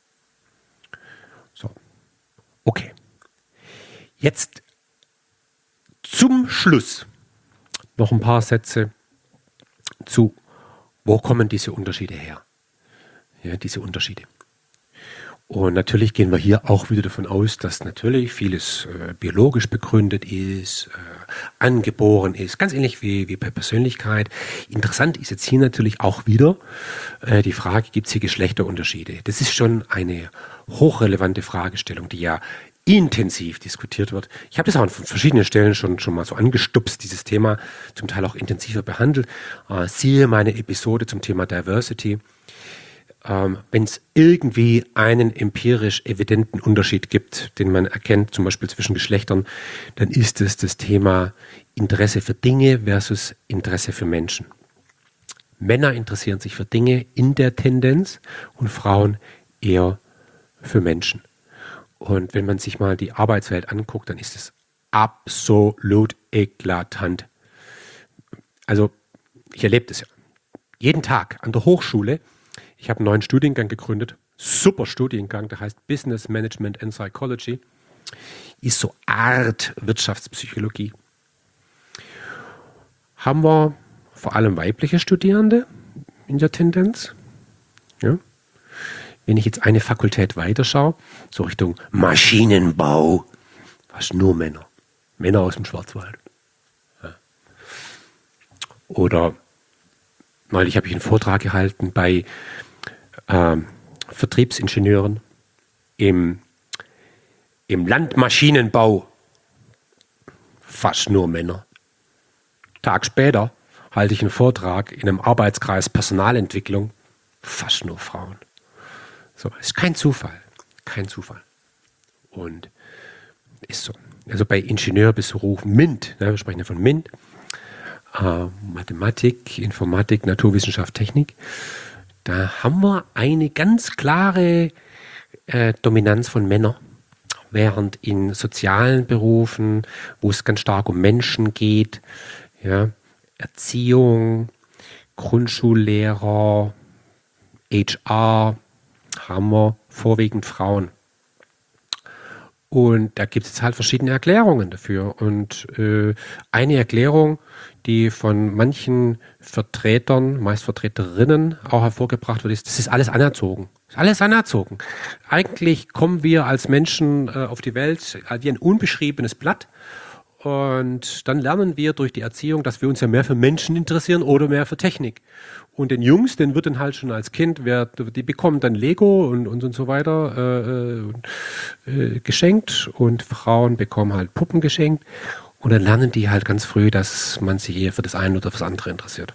So, okay. Jetzt zum Schluss noch ein paar Sätze zu, wo kommen diese Unterschiede her? Ja, diese Unterschiede. Und natürlich gehen wir hier auch wieder davon aus, dass natürlich vieles biologisch begründet ist, angeboren ist, ganz ähnlich wie bei Persönlichkeit. Interessant ist jetzt hier natürlich auch wieder die Frage, gibt es hier Geschlechterunterschiede? Das ist schon eine hochrelevante Fragestellung, die ja intensiv diskutiert wird. Ich habe das auch an verschiedenen Stellen schon mal so angestupst, dieses Thema, zum Teil auch intensiver behandelt. Siehe meine Episode zum Thema Diversity. Wenn es irgendwie einen empirisch evidenten Unterschied gibt, den man erkennt, zum Beispiel zwischen Geschlechtern, dann ist es das Thema Interesse für Dinge versus Interesse für Menschen. Männer interessieren sich für Dinge in der Tendenz und Frauen eher für Menschen. Und wenn man sich mal die Arbeitswelt anguckt, dann ist es absolut eklatant. Also ich erlebe das ja jeden Tag an der Hochschule. Ich habe einen neuen Studiengang gegründet, super Studiengang, der heißt Business Management and Psychology, ist so Art Wirtschaftspsychologie. Haben wir vor allem weibliche Studierende in der Tendenz. Ja. Wenn ich jetzt eine Fakultät weiterschaue, so Richtung Maschinenbau, fast nur Männer. Männer aus dem Schwarzwald. Ja. Oder neulich habe ich einen Vortrag gehalten bei Vertriebsingenieuren im Landmaschinenbau. Fast nur Männer. Tag später halte ich einen Vortrag in einem Arbeitskreis Personalentwicklung. Fast nur Frauen. So, ist kein Zufall. Kein Zufall. Und ist so. Also bei Ingenieurberuf MINT, wir sprechen ja von MINT, Mathematik, Informatik, Naturwissenschaft, Technik. Da haben wir eine ganz klare Dominanz von Männern, während in sozialen Berufen, wo es ganz stark um Menschen geht, ja, Erziehung, Grundschullehrer, HR, haben wir vorwiegend Frauen. Und da gibt es halt verschiedene Erklärungen dafür. Und eine Erklärung, die von manchen Vertretern, meist Vertreterinnen auch hervorgebracht wird, ist, das ist alles anerzogen. Das ist alles anerzogen. Eigentlich kommen wir als Menschen auf die Welt wie ein unbeschriebenes Blatt. Und dann lernen wir durch die Erziehung, dass wir uns ja mehr für Menschen interessieren oder mehr für Technik. Und den Jungs, denen wird dann halt schon als Kind, die bekommen dann Lego und so weiter geschenkt, und Frauen bekommen halt Puppen geschenkt. Und dann lernen die halt ganz früh, dass man sich eher für das eine oder für das andere interessiert.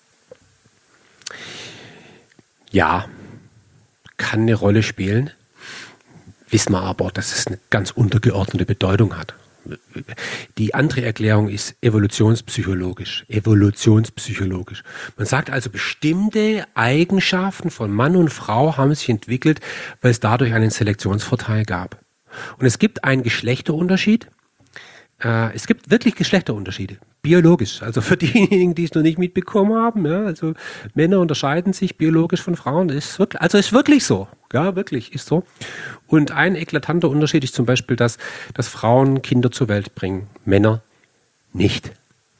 Ja, kann eine Rolle spielen, wissen wir aber, dass es eine ganz untergeordnete Bedeutung hat. Die andere Erklärung ist evolutionspsychologisch. Evolutionspsychologisch. Man sagt also, bestimmte Eigenschaften von Mann und Frau haben sich entwickelt, weil es dadurch einen Selektionsvorteil gab. Und es gibt einen Geschlechterunterschied. Es gibt wirklich Geschlechterunterschiede, biologisch. Also für diejenigen, die es noch nicht mitbekommen haben, ja, also Männer unterscheiden sich biologisch von Frauen. Ist wirklich so. Ja, wirklich, ist so. Und ein eklatanter Unterschied ist zum Beispiel, dass Frauen Kinder zur Welt bringen, Männer nicht.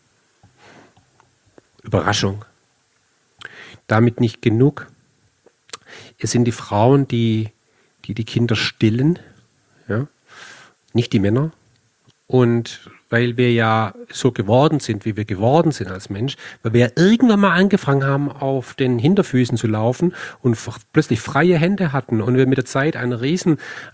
Überraschung. Damit nicht genug. Es sind die Frauen, die Kinder stillen, ja, nicht die Männer. Und weil wir ja so geworden sind, wie wir geworden sind als Mensch, weil wir ja irgendwann mal angefangen haben, auf den Hinterfüßen zu laufen und plötzlich freie Hände hatten und wir mit der Zeit einen riesen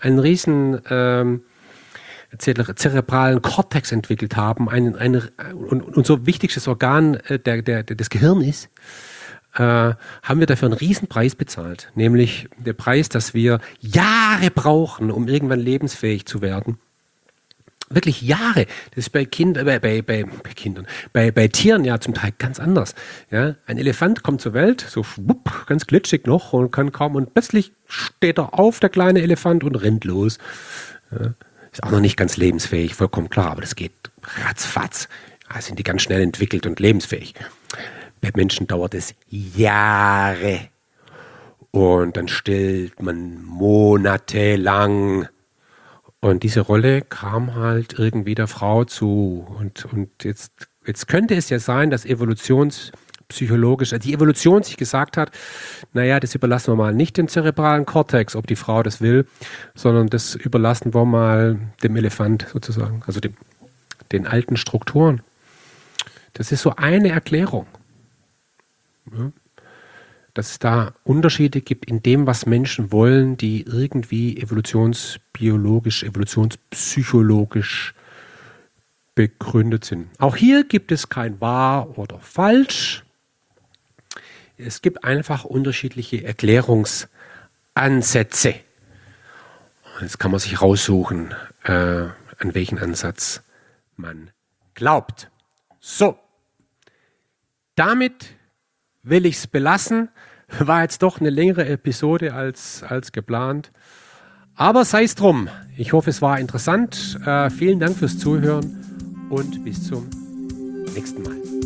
zerebralen Kortex entwickelt haben, unser wichtigstes Organ des Gehirns ist, haben wir dafür einen riesen Preis bezahlt. Nämlich der Preis, dass wir Jahre brauchen, um irgendwann lebensfähig zu werden. Wirklich Jahre. Das ist bei Kindern, bei Tieren ja zum Teil ganz anders. Ja, ein Elefant kommt zur Welt, so schwupp, ganz glitschig noch und kann kaum, und plötzlich steht er auf, der kleine Elefant, und rennt los. Ja, ist auch noch nicht ganz lebensfähig, vollkommen klar, aber das geht ratzfatz. Da sind die ganz schnell entwickelt und lebensfähig. Bei Menschen dauert es Jahre. Und dann stillt man monatelang. Und diese Rolle kam halt irgendwie der Frau zu. Und jetzt könnte es ja sein, dass evolutionspsychologisch, die Evolution sich gesagt hat, naja, das überlassen wir mal nicht dem zerebralen Kortex, ob die Frau das will, sondern das überlassen wir mal dem Elefant sozusagen, also den alten Strukturen. Das ist so eine Erklärung. Ja. Dass es da Unterschiede gibt in dem, was Menschen wollen, die irgendwie evolutionsbiologisch, evolutionspsychologisch begründet sind. Auch hier gibt es kein wahr oder falsch. Es gibt einfach unterschiedliche Erklärungsansätze. Jetzt kann man sich raussuchen, an welchen Ansatz man glaubt. So, damit will ich es belassen. War jetzt doch eine längere Episode als geplant. Aber sei es drum. Ich hoffe, es war interessant. Vielen Dank fürs Zuhören und bis zum nächsten Mal.